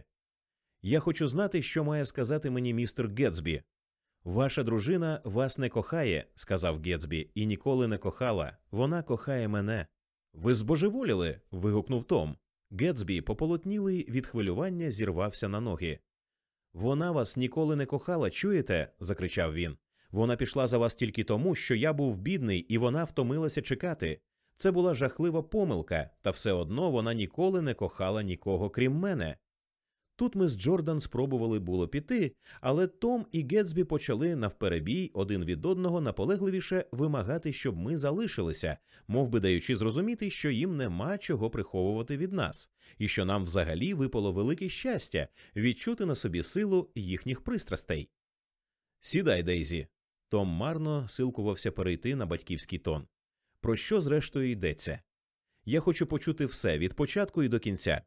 «Я хочу знати, що має сказати мені містер Гетсбі». «Ваша дружина вас не кохає», – сказав Гетсбі, – «і ніколи не кохала. Вона кохає мене». «Ви збожеволіли?» – вигукнув Том. Гетсбі, пополотнілий від хвилювання, зірвався на ноги. «Вона вас ніколи не кохала, чуєте?» – закричав він. «Вона пішла за вас тільки тому, що я був бідний, і вона втомилася чекати. Це була жахлива помилка, та все одно вона ніколи не кохала нікого, крім мене». Тут ми з Джордан спробували було піти, але Том і Гетсбі почали навперебій один від одного наполегливіше вимагати, щоб ми залишилися, мов би даючи зрозуміти, що їм нема чого приховувати від нас, і що нам взагалі випало велике щастя відчути на собі силу їхніх пристрастей. «Сідай, Дейзі». Том марно силкувався перейти на батьківський тон. «Про що, зрештою, йдеться? Я хочу почути все, від початку і до кінця».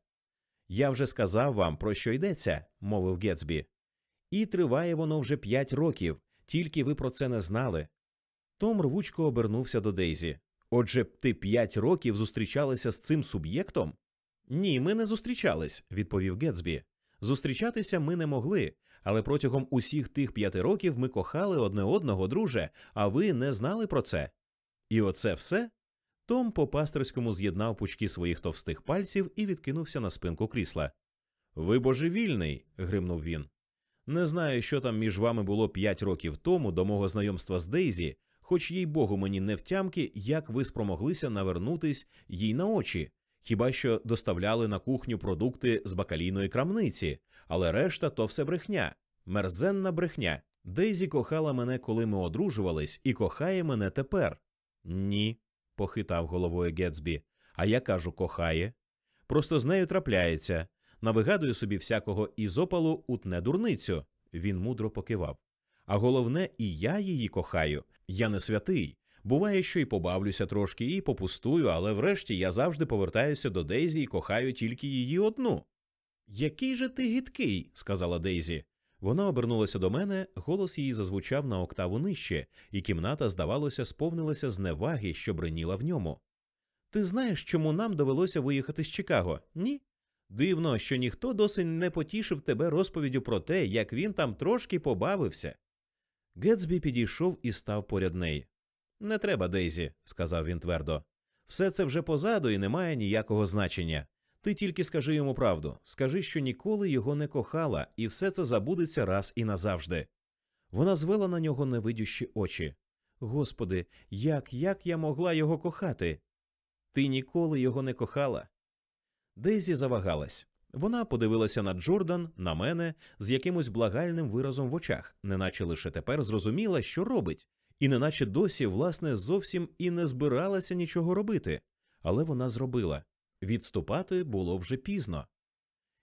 «Я вже сказав вам, про що йдеться», – мовив Гетсбі. «І триває воно вже 5 років, тільки ви про це не знали». Том рвучко обернувся до Дейзі. «Отже, ти 5 років зустрічалася з цим суб'єктом?» «Ні, ми не зустрічались», – відповів Гетсбі. «Зустрічатися ми не могли, але протягом усіх тих 5 років ми кохали одне одного, друже, а ви не знали про це». «І оце все?» Том по-пасторському з'єднав пучки своїх товстих пальців і відкинувся на спинку крісла. «Ви божевільний», – гримнув він. «Не знаю, що там між вами було 5 років тому до мого знайомства з Дейзі, хоч, їй-богу, мені не втямки, як ви спромоглися навернутись їй на очі, хіба що доставляли на кухню продукти з бакалійної крамниці, але решта – то все брехня, мерзенна брехня. Дейзі кохала мене, коли ми одружувались, і кохає мене тепер». «Ні», – похитав головою Гетсбі. «А я кажу, кохає. Просто з нею трапляється. Навигадую собі всякого із опалу утне дурницю». Він мудро покивав. «А головне, і я її кохаю. Я не святий. Буває, що і побавлюся трошки, і попустую, але врешті я завжди повертаюся до Дейзі і кохаю тільки її одну». «Який же ти гидкий», – сказала Дейзі. Вона обернулася до мене, голос її зазвучав на октаву нижче, і кімната, здавалося, сповнилася зневаги, що бриніла в ньому. «Ти знаєш, чому нам довелося виїхати з Чикаго? Ні? Дивно, що ніхто досі не потішив тебе розповіддю про те, як він там трошки побавився». Гетсбі підійшов і став поряд неї. «Не треба, Дейзі», – сказав він твердо. «Все це вже позаду і не має ніякого значення. Ти тільки скажи йому правду. Скажи, що ніколи його не кохала, і все це забудеться раз і назавжди». Вона звела на нього невидющі очі. «Господи, як я могла його кохати?» «Ти ніколи його не кохала». Дейзі завагалась. Вона подивилася на Джордан, на мене, з якимось благальним виразом в очах, неначе лише тепер зрозуміла, що робить, і неначе досі, власне, зовсім і не збиралася нічого робити. Але вона зробила. Відступати було вже пізно.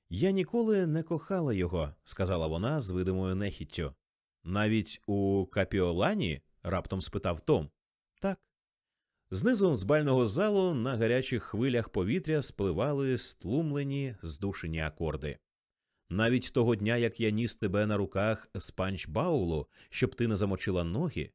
Я ніколи не кохала його, сказала вона з видимою нехіттю. Навіть у Капіолані? Раптом спитав Том. Так. Знизу з бального залу на гарячих хвилях повітря спливали стлумлені, здушені акорди. Навіть того дня, як я ніс тебе на руках з панчбаулу, щоб ти не замочила ноги.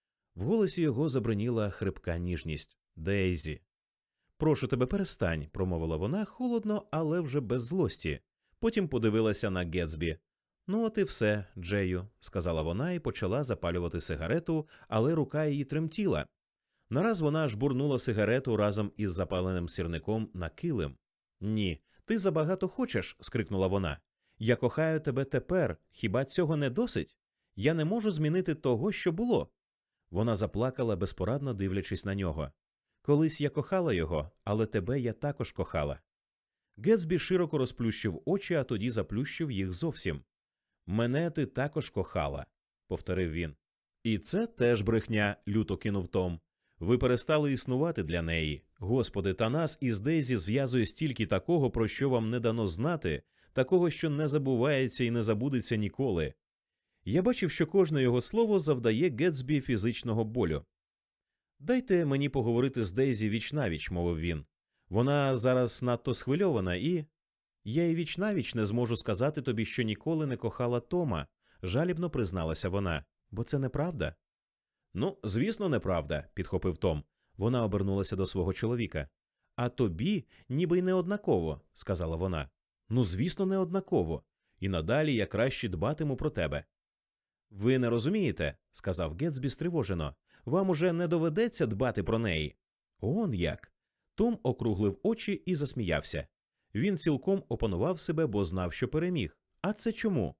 В голосі його забриніла хрипка ніжність. Дейзі. Прошу тебе, перестань, промовила вона холодно, але вже без злості. Потім подивилася на Гетсбі. Ну от і все, Джею, сказала вона і почала запалювати сигарету, але рука її тремтіла. Нараз вона жбурнула сигарету разом із запаленим сірником на килим. Ні, ти забагато хочеш, скрикнула вона. Я кохаю тебе тепер, хіба цього не досить? Я не можу змінити того, що було. Вона заплакала, безпорадно дивлячись на нього. Колись я кохала його, але тебе я також кохала. Гетсбі широко розплющив очі, а тоді заплющив їх зовсім. Мене ти також кохала, повторив він. І це теж брехня, люто кинув Том. Ви перестали існувати для неї. Господи, та нас із Дейзі зв'язує стільки такого, про що вам не дано знати, такого, що не забувається і не забудеться ніколи. Я бачив, що кожне його слово завдає Гетсбі фізичного болю. «Дайте мені поговорити з Дейзі віч-навіч», – мовив він. «Вона зараз надто схвильована і...» «Я і віч-навіч не зможу сказати тобі, що ніколи не кохала Тома», – жалібно призналася вона. «Бо це неправда». «Ну, звісно, неправда», – підхопив Том. Вона обернулася до свого чоловіка. «А тобі ніби й не однаково», – сказала вона. «Ну, звісно, не однаково. І надалі я краще дбатиму про тебе». «Ви не розумієте», – сказав Гетсбі стривожено. «Вам уже не доведеться дбати про неї». «Он як?» Том округлив очі і засміявся. Він цілком опанував себе, бо знав, що переміг. «А це чому?»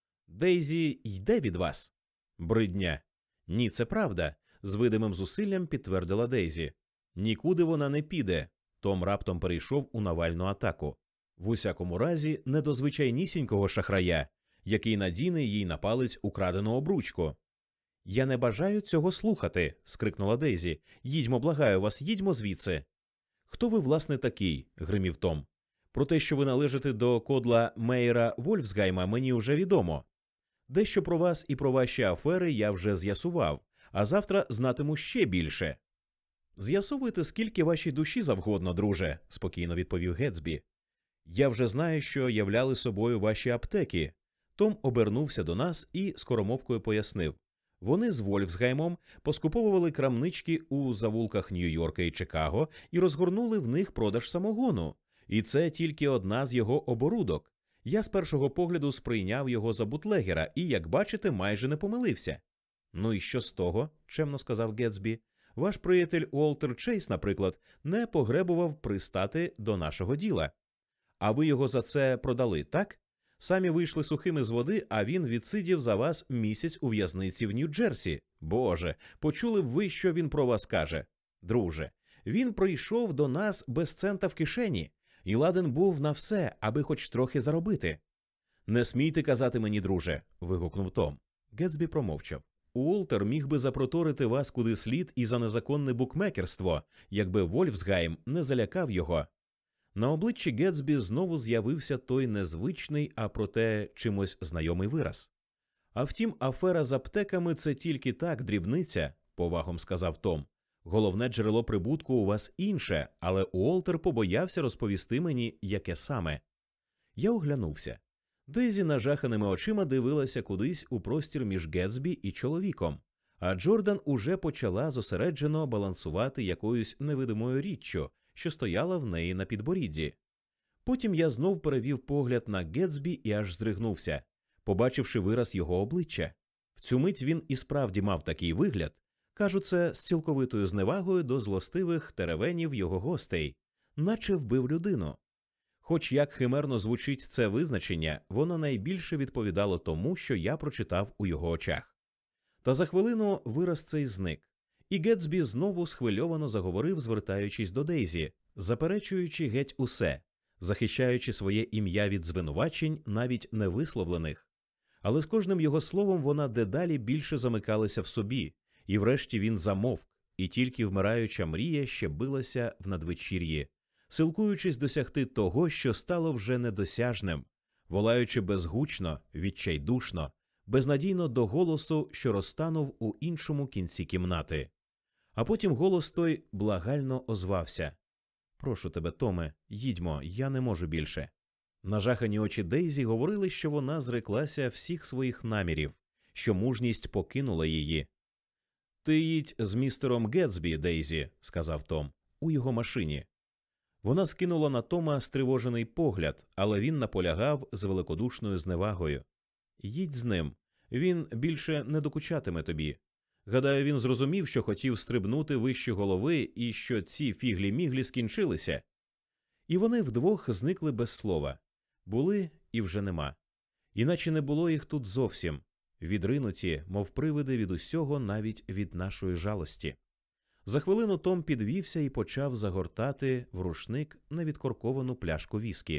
«Дейзі йде від вас». «Бридня». «Ні, це правда», – з видимим зусиллям підтвердила Дейзі. «Нікуди вона не піде». Том раптом перейшов у навальну атаку. В усякому разі, не до звичайнісінького шахрая, який надіне їй на палець украдену обручку. «Я не бажаю цього слухати», – скрикнула Дейзі. «Їдьмо, благаю вас, їдьмо звідси». «Хто ви, власне, такий?» – гримів Том. «Про те, що ви належите до кодла Мейера Вольфсгайма, мені вже відомо. Дещо про вас і про ваші афери я вже з'ясував, а завтра знатиму ще більше». «З'ясовуйте, скільки вашій душі завгодно, друже», – спокійно відповів Гетсбі. «Я вже знаю, що являли собою ваші аптеки». Том обернувся до нас і скоромовкою пояснив. Вони з Вольфсгаймом поскуповували крамнички у завулках Нью-Йорка і Чикаго і розгорнули в них продаж самогону. І це тільки одна з його оборудок. Я з першого погляду сприйняв його за бутлегера і, як бачите, майже не помилився. «Ну і що з того?» – чемно сказав Гетсбі. «Ваш приятель Уолтер Чейз, наприклад, не погребував пристати до нашого діла. А ви його за це продали, так? Самі вийшли сухими з води, а він відсидів за вас місяць у в'язниці в Нью-Джерсі. Боже, почули б ви, що він про вас каже? Друже, він прийшов до нас без цента в кишені, і ладен був на все, аби хоч трохи заробити». «Не смійте казати мені, друже», – вигукнув Том. Гетсбі промовчав. «Уолтер міг би запроторити вас куди слід і за незаконне букмекерство, якби Вольфсгайм не залякав його». На обличчі Гетсбі знову з'явився той незвичний, а проте чимось знайомий вираз. «А втім, афера з аптеками – це тільки так, дрібниця», – повагом сказав Том. «Головне джерело прибутку у вас інше, але Уолтер побоявся розповісти мені, яке саме». Я оглянувся. Дейзі нажаханими очима дивилася кудись у простір між Гетсбі і чоловіком, а Джордан уже почала зосереджено балансувати якоюсь невидимою річчю, що стояла в неї на підборідді. Потім я знов перевів погляд на Гетсбі і аж здригнувся, побачивши вираз його обличчя. В цю мить він і справді мав такий вигляд, кажу це з цілковитою зневагою до злостивих теревенів його гостей, наче вбив людину. Хоч як химерно звучить це визначення, воно найбільше відповідало тому, що я прочитав у його очах. Та за хвилину вираз цей зник. І Гетсбі знову схвильовано заговорив, звертаючись до Дейзі, заперечуючи геть усе, захищаючи своє ім'я від звинувачень, навіть невисловлених. Але з кожним його словом вона дедалі більше замикалася в собі, і врешті він замовк, і тільки вмираюча мрія ще билася в надвечір'ї. силкуючись досягти того, що стало вже недосяжним, волаючи безгучно, відчайдушно, безнадійно до голосу, що розтанув у іншому кінці кімнати. А потім голос той благально озвався. «Прошу тебе, Томе, їдьмо, я не можу більше». Нажахані очі Дейзі говорили, що вона зреклася всіх своїх намірів, що мужність покинула її. «Ти їдь з містером Гетсбі, Дейзі», – сказав Том, – «у його машині». Вона скинула на Тома стривожений погляд, але він наполягав з великодушною зневагою. «Їдь з ним. Він більше не докучатиме тобі. Гадаю, він зрозумів, що хотів стрибнути вище голови і що ці фіглі-міглі скінчилися». І вони вдвох зникли без слова. Були і вже нема. Іначе не було їх тут зовсім. Відринуті, мов привиди від усього, навіть від нашої жалості. За хвилину Том підвівся і почав загортати в рушник невідкорковану пляшку віскі.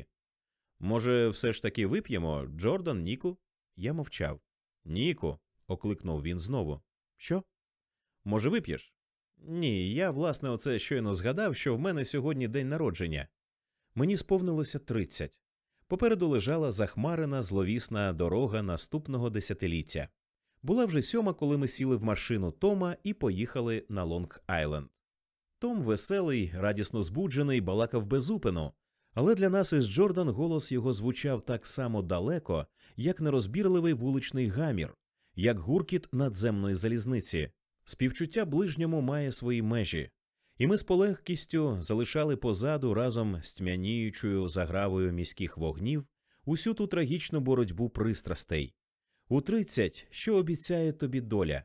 «Може, все ж таки вип'ємо, Джордан, Ніку?» Я мовчав. «Ніку», – окликнув він знову. «Що? Може, вип'єш?» «Ні, я, власне, оце щойно згадав, що в мене сьогодні день народження. Мені сповнилося 30. Попереду лежала захмарена, зловісна дорога наступного десятиліття. Була вже 7, коли ми сіли в машину Тома і поїхали на Лонг-Айленд. Том веселий, радісно збуджений, балакав безупину, але для нас із Джордан голос його звучав так само далеко, як нерозбірливий вуличний гамір, як гуркіт надземної залізниці. Співчуття ближньому має свої межі. І ми з полегкістю залишали позаду разом з тьмяніючою загравою міських вогнів усю ту трагічну боротьбу пристрастей. У 30 що обіцяє тобі доля?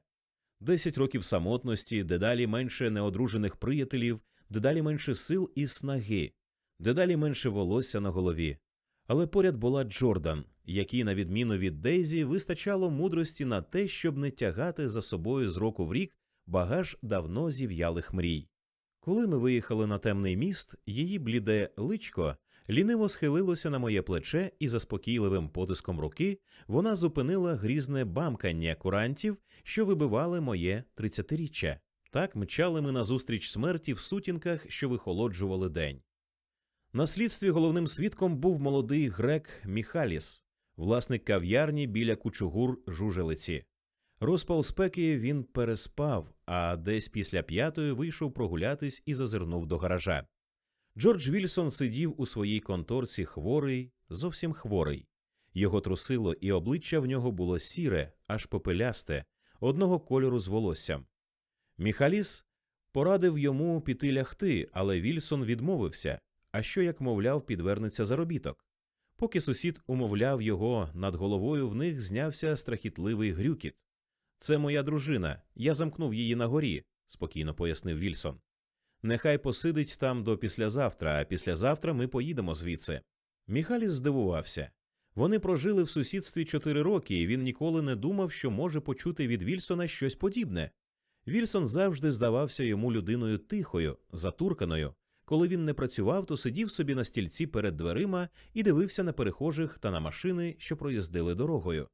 10 років самотності, дедалі менше неодружених приятелів, дедалі менше сил і снаги, дедалі менше волосся на голові. Але поряд була Джордан, якій, на відміну від Дейзі, вистачало мудрості на те, щоб не тягати за собою з року в рік багаж давно зів'ялих мрій. Коли ми виїхали на темний міст, її бліде личко ліниво схилилося на моє плече, і заспокійливим потиском руки вона зупинила грізне бамкання курантів, що вибивали моє 30-річчя. Так мчали ми назустріч смерті в сутінках, що вихолоджували день. На слідстві головним свідком був молодий грек Міхаліс, власник кав'ярні біля Кучугур-Жужелиці. Розпал спеки він переспав, а десь після 5-ї вийшов прогулятись і зазирнув до гаража. Джордж Вільсон сидів у своїй конторці хворий, зовсім хворий. Його трусило, і обличчя в нього було сіре, аж попелясте, одного кольору з волоссям. Міхаліс порадив йому піти лягти, але Вільсон відмовився. А що, як, мовляв, підвернеться заробіток? Поки сусід умовляв його, над головою в них знявся страхітливий грюкіт. «Це моя дружина, я замкнув її на горі», – спокійно пояснив Вільсон. «Нехай посидить там до післязавтра, а післязавтра ми поїдемо звідси». Міхаліс здивувався. Вони прожили в сусідстві 4 роки, і він ніколи не думав, що може почути від Вільсона щось подібне. Вільсон завжди здавався йому людиною тихою, затурканою. Коли він не працював, то сидів собі на стільці перед дверима і дивився на перехожих та на машини, що проїздили дорогою.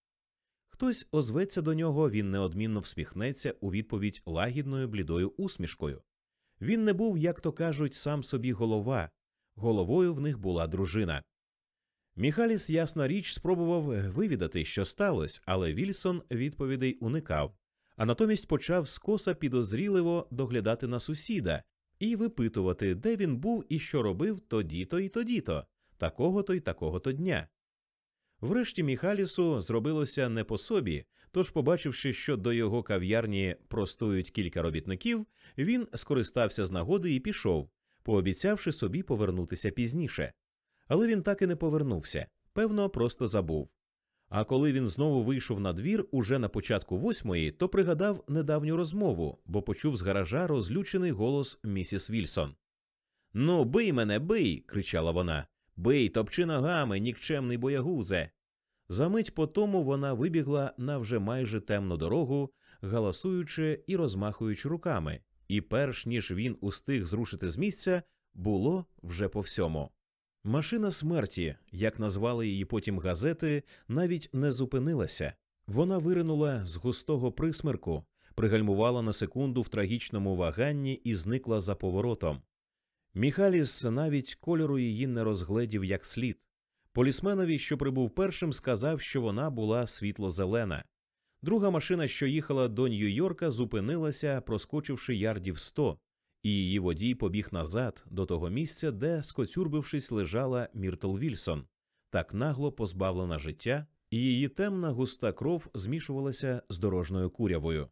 Хтось озветься до нього, він неодмінно всміхнеться у відповідь лагідною блідою усмішкою. Він не був, як то кажуть, сам собі голова. Головою в них була дружина. Міхаліс, ясна річ, спробував вивідати, що сталося, але Вільсон відповідей уникав, а натомість почав скоса підозріливо доглядати на сусіда і випитувати, де він був і що робив тоді-то і тоді-то, такого-то і такого-то дня. Врешті Міхалісу зробилося не по собі, тож, побачивши, що до його кав'ярні простують кілька робітників, він скористався з нагоди і пішов, пообіцявши собі повернутися пізніше. Але він так і не повернувся, певно, просто забув. А коли він знову вийшов на двір уже на початку 8-ї, то пригадав недавню розмову, бо почув з гаража розлючений голос місіс Вільсон. «Ну, бий мене, бий!» – кричала вона. «Бий, топчи ногами, нікчемний боягузе!» Замить по тому вона вибігла на вже майже темну дорогу, галасуючи і розмахуючи руками, і перш ніж він устиг зрушити з місця, було вже по всьому. Машина смерті, як назвали її потім газети, навіть не зупинилася. Вона виринула з густого присмерку, пригальмувала на секунду в трагічному ваганні і зникла за поворотом. Міхаліс навіть кольору її не розгледів як слід. Полісменові, що прибув першим, сказав, що вона була світло-зелена. Друга машина, що їхала до Нью-Йорка, зупинилася, проскочивши ярдів 100, і її водій побіг назад, до того місця, де, скоцюрбившись, лежала Міртл Вільсон, так нагло позбавлена життя, і її темна густа кров змішувалася з дорожньою курявою.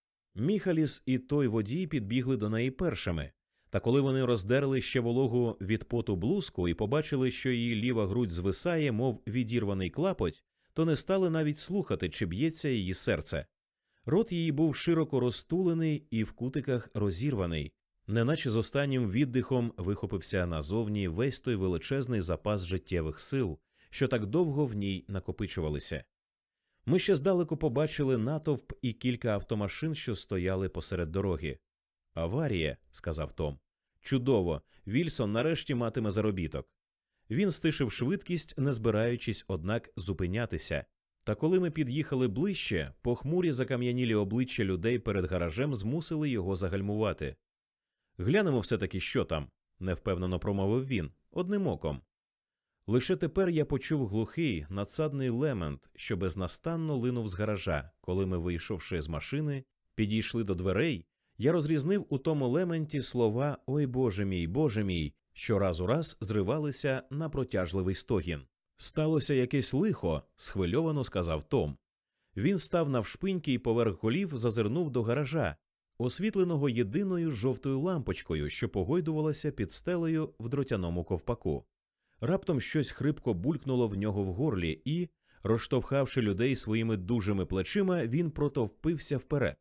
Міхаліс і той водій підбігли до неї першими, та коли вони роздерли ще вологу від поту блузку і побачили, що її ліва грудь звисає, мов відірваний клапоть, то не стали навіть слухати, чи б'ється її серце. Рот її був широко розтулений і в кутиках розірваний, неначе з останнім віддихом вихопився назовні весь той величезний запас життєвих сил, що так довго в ній накопичувалися. Ми ще здалеку побачили натовп і кілька автомашин, що стояли посеред дороги. «Аварія», – сказав Том. «Чудово! Вільсон нарешті матиме заробіток». Він стишив швидкість, не збираючись, однак, зупинятися. Та коли ми під'їхали ближче, похмурі закам'янілі обличчя людей перед гаражем змусили його загальмувати. «Глянемо все-таки, що там», – невпевнено промовив він, одним оком. Лише тепер я почув глухий, надсадний лемент, що безнастанно линув з гаража. Коли ми, вийшовши з машини, підійшли до дверей, я розрізнив у тому лементі слова «Ой, Боже мій», що раз у раз зривалися на протяжливий стогін. «Сталося якесь лихо», – схвильовано сказав Том. Він став навшпиньки і поверх голів зазирнув до гаража, освітленого єдиною жовтою лампочкою, що погойдувалася під стелею в дротяному ковпаку. Раптом щось хрипко булькнуло в нього в горлі і, розштовхавши людей своїми дужими плечима, він протовпився вперед.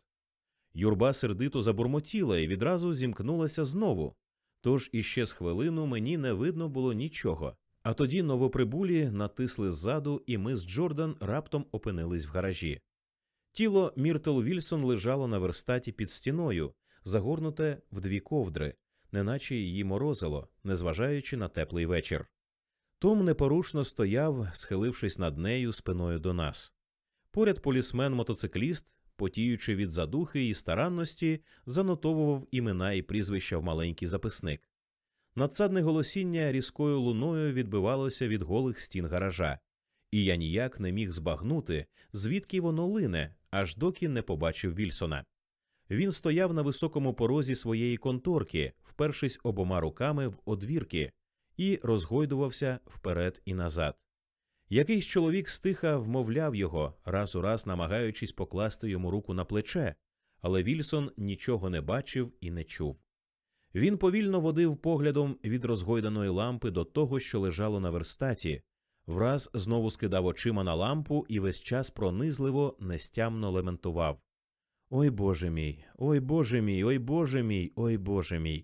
Юрба сердито забурмотіла і відразу зімкнулася знову. Тож іще з хвилину мені не видно було нічого. А тоді новоприбулі натисли ззаду, і ми з Джордан раптом опинились в гаражі. Тіло Міртл Вільсон лежало на верстаті під стіною, загорнуте в 2 ковдри, неначе її морозило, незважаючи на теплий вечір. Том непорушно стояв, схилившись над нею спиною до нас. Поряд полісмен-мотоцикліст, потіючи від задухи і старанності, занотовував імена і прізвища в маленький записник. Надсадне голосіння різкою луною відбивалося від голих стін гаража, і я ніяк не міг збагнути, звідки воно лине, аж доки не побачив Вільсона. Він стояв на високому порозі своєї конторки, впершись обома руками в одвірки, і розгойдувався вперед і назад. Якийсь чоловік стиха вмовляв його, раз у раз намагаючись покласти йому руку на плече, але Вільсон нічого не бачив і не чув. Він повільно водив поглядом від розгойданої лампи до того, що лежало на верстаті, враз знову скидав очима на лампу і весь час пронизливо, нестямно лементував. «Ой, Боже мій! Ой, Боже мій! Ой, Боже мій! Ой, Боже мій!»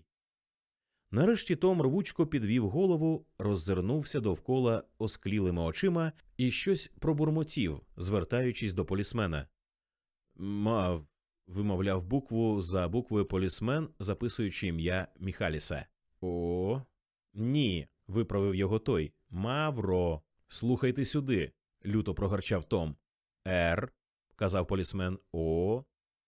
Нарешті Том рвучко підвів голову, роззирнувся довкола осклілими очима і щось пробурмотів, звертаючись до полісмена. «Мав», – вимовляв букву за буквою полісмен, записуючи ім'я Міхаліса. «О, ні», – виправив його той. «Мавро, слухайте сюди», – люто прогарчав Том. «Р», – казав полісмен. «О,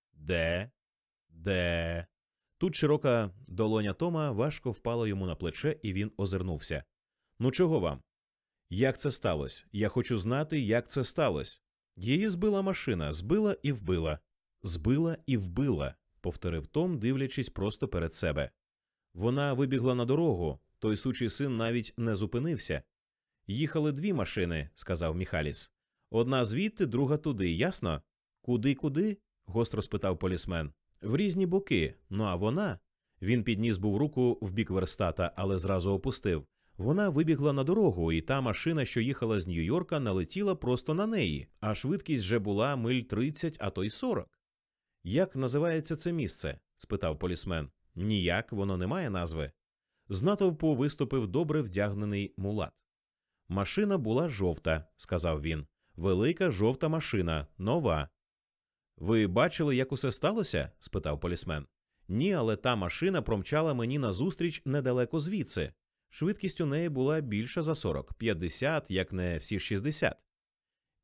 Д». Тут широка долоня Тома важко впала йому на плече, і він озирнувся. «Ну чого вам?» «Як це сталося? Я хочу знати, як це сталося». «Її збила машина, збила і вбила». «Збила і вбила», – повторив Том, дивлячись просто перед себе. «Вона вибігла на дорогу, той сучий син навіть не зупинився». «Їхали 2 машини», – сказав Міхаліс. «Одна звідти, друга туди, ясно?» «Куди?» – гостро спитав полісмен. «В різні боки. Ну а вона...» Він підніс був руку в бік верстата, але зразу опустив. «Вона вибігла на дорогу, і та машина, що їхала з Нью-Йорка, налетіла просто на неї, а швидкість вже була миль 30, а то й 40. «Як називається це місце?» – спитав полісмен. «Ніяк, воно не має назви». З натовпу виступив добре вдягнений мулат. «Машина була жовта», – сказав він. «Велика жовта машина, нова». «Ви бачили, як усе сталося?» – спитав полісмен. «Ні, але та машина промчала мені назустріч недалеко звідси. Швидкість у неї була більша за 40, 50, як не всі 60.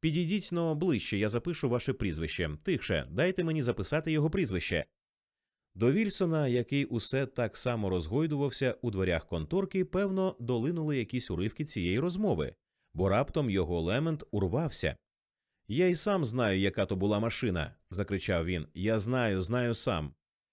Підійдіть-но ближче, я запишу ваше прізвище. Тихше, дайте мені записати його прізвище». До Вільсона, який усе так само розгойдувався у дверях конторки, певно, долинули якісь уривки цієї розмови, бо раптом його лемент урвався. «Я й сам знаю, яка то була машина», – закричав він. «Я знаю сам».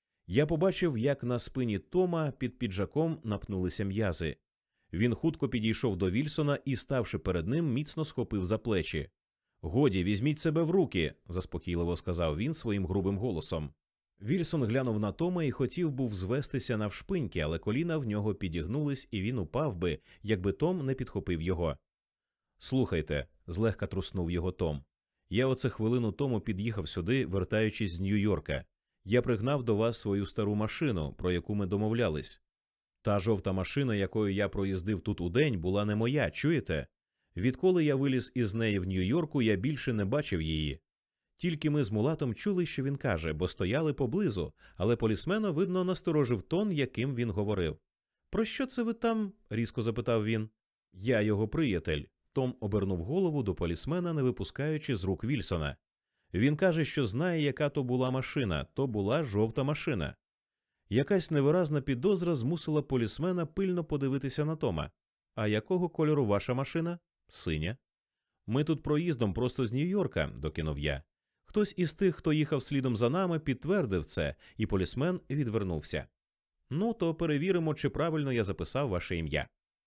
Я побачив, як на спині Тома під піджаком напнулися м'язи. Він хутко підійшов до Вільсона і, ставши перед ним, міцно схопив за плечі. «Годі, візьміть себе в руки», – заспокійливо сказав він своїм грубим голосом. Вільсон глянув на Тома і хотів був звестися навшпиньки, але коліна в нього підігнулись, і він упав би, якби Том не підхопив його. «Слухайте», – злегка труснув його Том. «Я оце хвилину тому під'їхав сюди, вертаючись з Нью-Йорка. Я пригнав до вас свою стару машину, про яку ми домовлялись. Та жовта машина, якою я проїздив тут удень, була не моя, чуєте? Відколи я виліз із неї в Нью-Йорку, я більше не бачив її. Тільки ми з Мулатом чули, що він каже, бо стояли поблизу, але полісмена, видно, насторожив тон, яким він говорив. «Про що це ви там?» – різко запитав він. «Я його приятель». Том обернув голову до полісмена, не випускаючи з рук Вільсона. «Він каже, що знає, яка то була машина. То була жовта машина». Якась невиразна підозра змусила полісмена пильно подивитися на Тома. «А якого кольору ваша машина?» «Синя». «Ми тут проїздом просто з Нью-Йорка», – докинув я. Хтось із тих, хто їхав слідом за нами, підтвердив це, і полісмен відвернувся. «Ну, то перевіримо, чи правильно я записав ваше ім'я».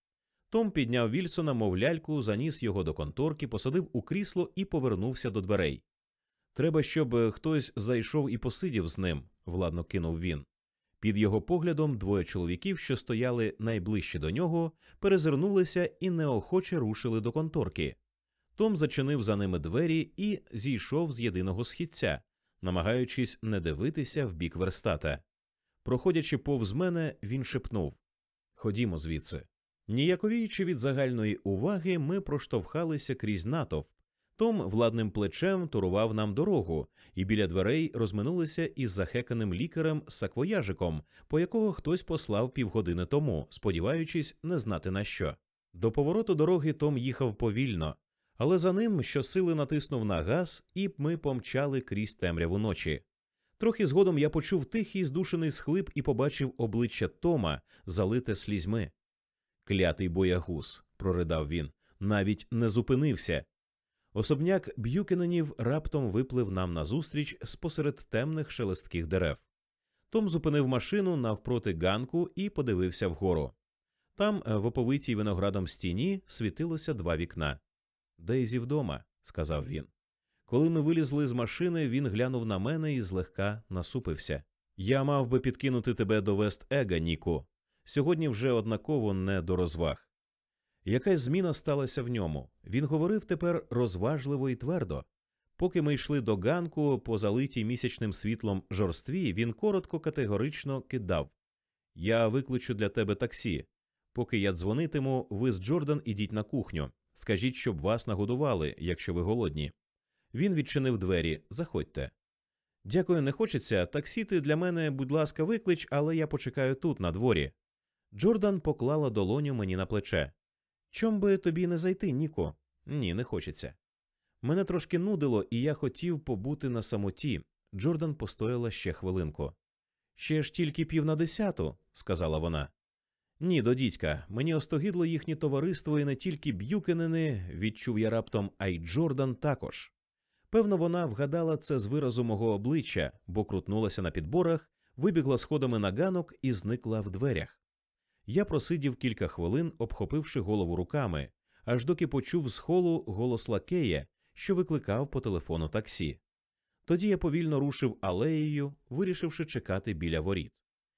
Том підняв Вільсона, мов ляльку, заніс його до конторки, посадив у крісло і повернувся до дверей. «Треба, щоб хтось зайшов і посидів з ним», – владно кинув він. Під його поглядом двоє чоловіків, що стояли найближче до нього, перезирнулися і неохоче рушили до конторки. Том зачинив за ними двері і зійшов з єдиного східця, намагаючись не дивитися в бік верстата. Проходячи повз мене, він шепнув: «Ходімо звідси». Ніяковіючи від загальної уваги, ми проштовхалися крізь натовп. Том владним плечем турував нам дорогу, і біля дверей розминулися із захеканим лікарем-саквояжиком, по якого хтось послав півгодини тому, сподіваючись не знати на що. До повороту дороги Том їхав повільно, але за ним щосили натиснув на газ, і ми помчали крізь темряву ночі. Трохи згодом я почув тихий здушений схлип і побачив обличчя Тома, залите слізьми. «Клятий боягуз», – проридав він, – навіть не зупинився. Особняк Б'юкененів раптом виплив нам назустріч спосеред темних шелестких дерев. Том зупинив машину навпроти ганку і подивився вгору. Там, в оповитій виноградом стіні, світилося два вікна. «Дейзі вдома», – сказав він. Коли ми вилізли з машини, він глянув на мене і злегка насупився. «Я мав би підкинути тебе до Вест-Ега, Ніку. Сьогодні вже однаково не до розваг». Якась зміна сталася в ньому. Він говорив тепер розважливо і твердо. Поки ми йшли до ганку по залитій місячним світлом жорстві, він коротко категорично кидав: «Я викличу для тебе таксі. Поки я дзвонитиму, ви з Джордан ідіть на кухню. Скажіть, щоб вас нагодували, якщо ви голодні». Він відчинив двері. «Заходьте». «Дякую, не хочеться. Таксі ти для мене, будь ласка, виклич, але я почекаю тут, на дворі». Джордан поклала долоню мені на плече. «Чом би тобі не зайти, Ніко?» «Ні, не хочеться». Мене трошки нудило, і я хотів побути на самоті. Джордан постояла ще хвилинку. «Ще ж тільки 9:50», – сказала вона. «Ні, до дідька, мені остогидло їхнє товариство, і не тільки Б'юкенени, відчув я раптом, а й Джордан також». Певно, вона вгадала це з виразу мого обличчя, бо крутнулася на підборах, вибігла сходами на ганок і зникла в дверях. Я просидів кілька хвилин, обхопивши голову руками, аж доки почув з холу голос лакея, що викликав по телефону таксі. Тоді я повільно рушив алеєю, вирішивши чекати біля воріт.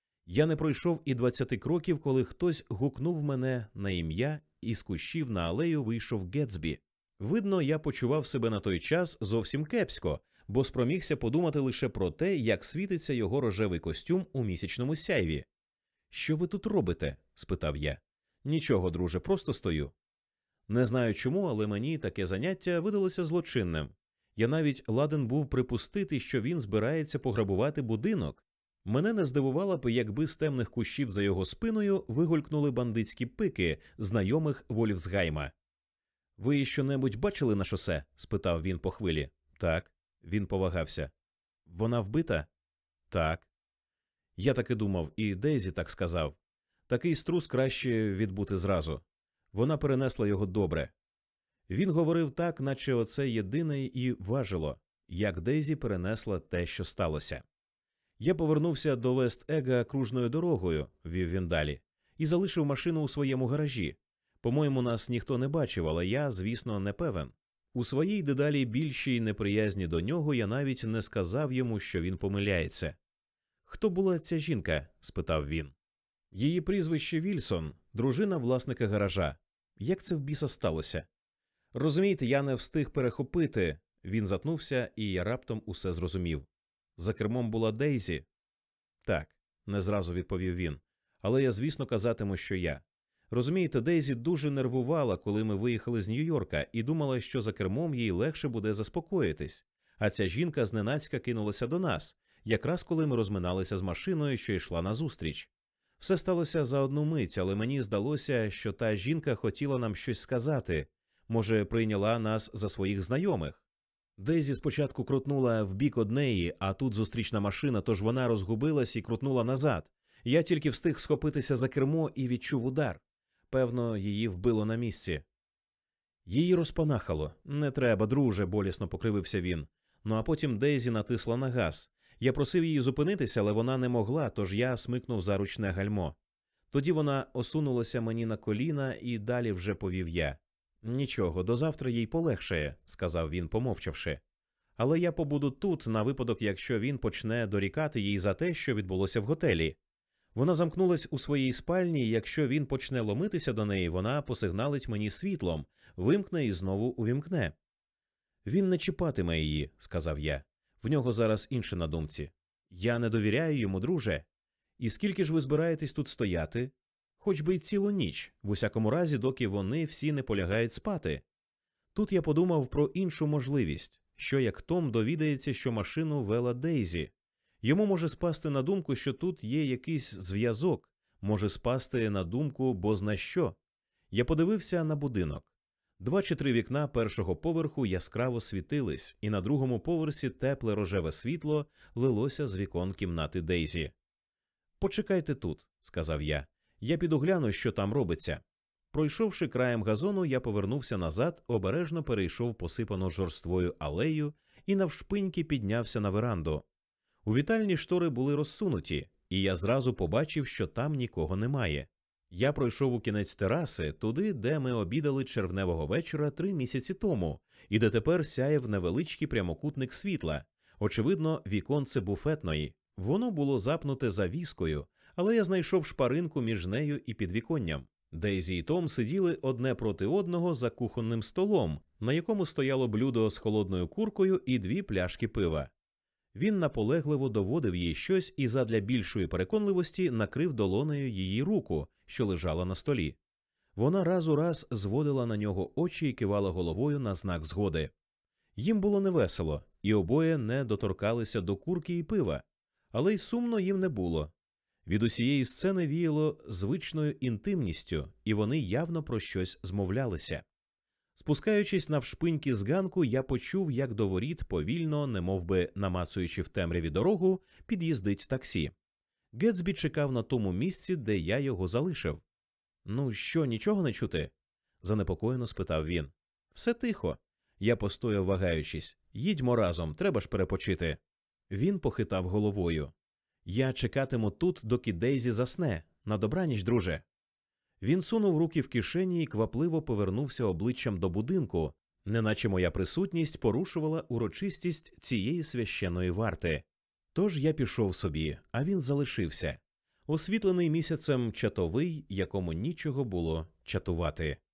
Я не пройшов і 20 кроків, коли хтось гукнув мене на ім'я, і з кущів на алею вийшов Гетсбі. Видно, я почував себе на той час зовсім кепсько, бо спромігся подумати лише про те, як світиться його рожевий костюм у місячному сяйві. «Що ви тут робите?» – спитав я. «Нічого, друже, просто стою». Не знаю чому, але мені таке заняття видалося злочинним. Я навіть ладен був припустити, що він збирається пограбувати будинок. Мене не здивувало б, якби з темних кущів за його спиною вигулькнули бандитські пики знайомих Вольфсгайма. «Ви що-небудь бачили на шосе?» – спитав він по хвилі. «Так». Він повагався. «Вона вбита?» «Так». Я так і думав, і Дейзі так сказав. Такий струс краще відбути зразу. Вона перенесла його добре. Він говорив так, наче оце єдине і важило, як Дейзі перенесла те, що сталося. Я повернувся до Вест-Ега кружною дорогою, вів він далі, і залишив машину у своєму гаражі. По-моєму, нас ніхто не бачив, але я, звісно, не певен. У своїй дедалі більшій неприязні до нього я навіть не сказав йому, що він помиляється. «Хто була ця жінка?» – спитав він. «Її прізвище Вільсон, дружина власника гаража. Як це в біса сталося?» «Розумієте, я не встиг перехопити». Він затнувся, і я раптом усе зрозумів. «За кермом була Дейзі?» «Так», – не зразу відповів він. «Але я, звісно, казатиму, що я. Розумієте, Дейзі дуже нервувала, коли ми виїхали з Нью-Йорка, і думала, що за кермом їй легше буде заспокоїтись. А ця жінка зненацька кинулася до нас, якраз коли ми розминалися з машиною, що йшла назустріч. Все сталося за одну мить, але мені здалося, що та жінка хотіла нам щось сказати. Може, прийняла нас за своїх знайомих. Дейзі спочатку крутнула в бік однеї, а тут зустрічна машина, тож вона розгубилась і крутнула назад. Я тільки встиг схопитися за кермо і відчув удар. Певно, її вбило на місці. Її розпанахало. «Не треба, друже», – болісно покривився він. Ну а потім Дейзі натисла на газ. Я просив її зупинитися, але вона не могла, тож я смикнув за ручне гальмо. Тоді вона осунулася мені на коліна, і далі вже повів я. «Нічого, до завтра їй полегшає», – сказав він, помовчавши. «Але я побуду тут на випадок, якщо він почне дорікати їй за те, що відбулося в готелі. Вона замкнулась у своїй спальні, і якщо він почне ломитися до неї, вона посигналить мені світлом, вимкне і знову увімкне». «Він не чіпатиме її», – сказав я. «В нього зараз інше на думці». «Я не довіряю йому, друже». «І скільки ж ви збираєтесь тут стояти?» «Хоч би й цілу ніч, в усякому разі, доки вони всі не полягають спати». Тут я подумав про іншу можливість, що як Том довідається, що машину вела Дейзі. Йому може спасти на думку, що тут є якийсь зв'язок, може спасти на думку бозна що. Я подивився на будинок. 2 чи 3 вікна першого поверху яскраво світились, і на другому поверсі тепле рожеве світло лилося з вікон кімнати Дейзі. «Почекайте тут», – сказав я. «Я піду гляну, що там робиться». Пройшовши краєм газону, я повернувся назад, обережно перейшов посипану жорствою алею і навшпиньки піднявся на веранду. У вітальні штори були розсунуті, і я зразу побачив, що там нікого немає. Я пройшов у кінець тераси, туди, де ми обідали червневого вечора 3 місяці тому, і де тепер сяяв невеличкий прямокутник світла, очевидно, віконце буфетної. Воно було запнуте завіскою, але я знайшов шпаринку між нею і підвіконням. Дейзі і Том сиділи одне проти одного за кухонним столом, на якому стояло блюдо з холодною куркою і 2 пляшки пива. Він наполегливо доводив їй щось і задля більшої переконливості накрив долонею її руку, що лежала на столі. Вона раз у раз зводила на нього очі і кивала головою на знак згоди. Їм було невесело, і обоє не доторкалися до курки і пива, але й сумно їм не було. Від усієї сцени віяло звичною інтимністю, і вони явно про щось змовлялися. Спускаючись навшпиньки з ганку, я почув, як до воріт повільно, немовби намацуючи в темряві дорогу, під'їздить таксі. Гетсбі чекав на тому місці, де я його залишив. «Ну що, нічого не чути?» – занепокоєно спитав він. «Все тихо». Я постояв, вагаючись. «Їдьмо разом, треба ж перепочити». Він похитав головою. «Я чекатиму тут, доки Дейзі засне. На добраніч, друже». Він сунув руки в кишені і квапливо повернувся обличчям до будинку, неначе моя присутність порушувала урочистість цієї священної варти. Тож я пішов собі, а він залишився, освітлений місяцем чатовий, якому нічого було чатувати.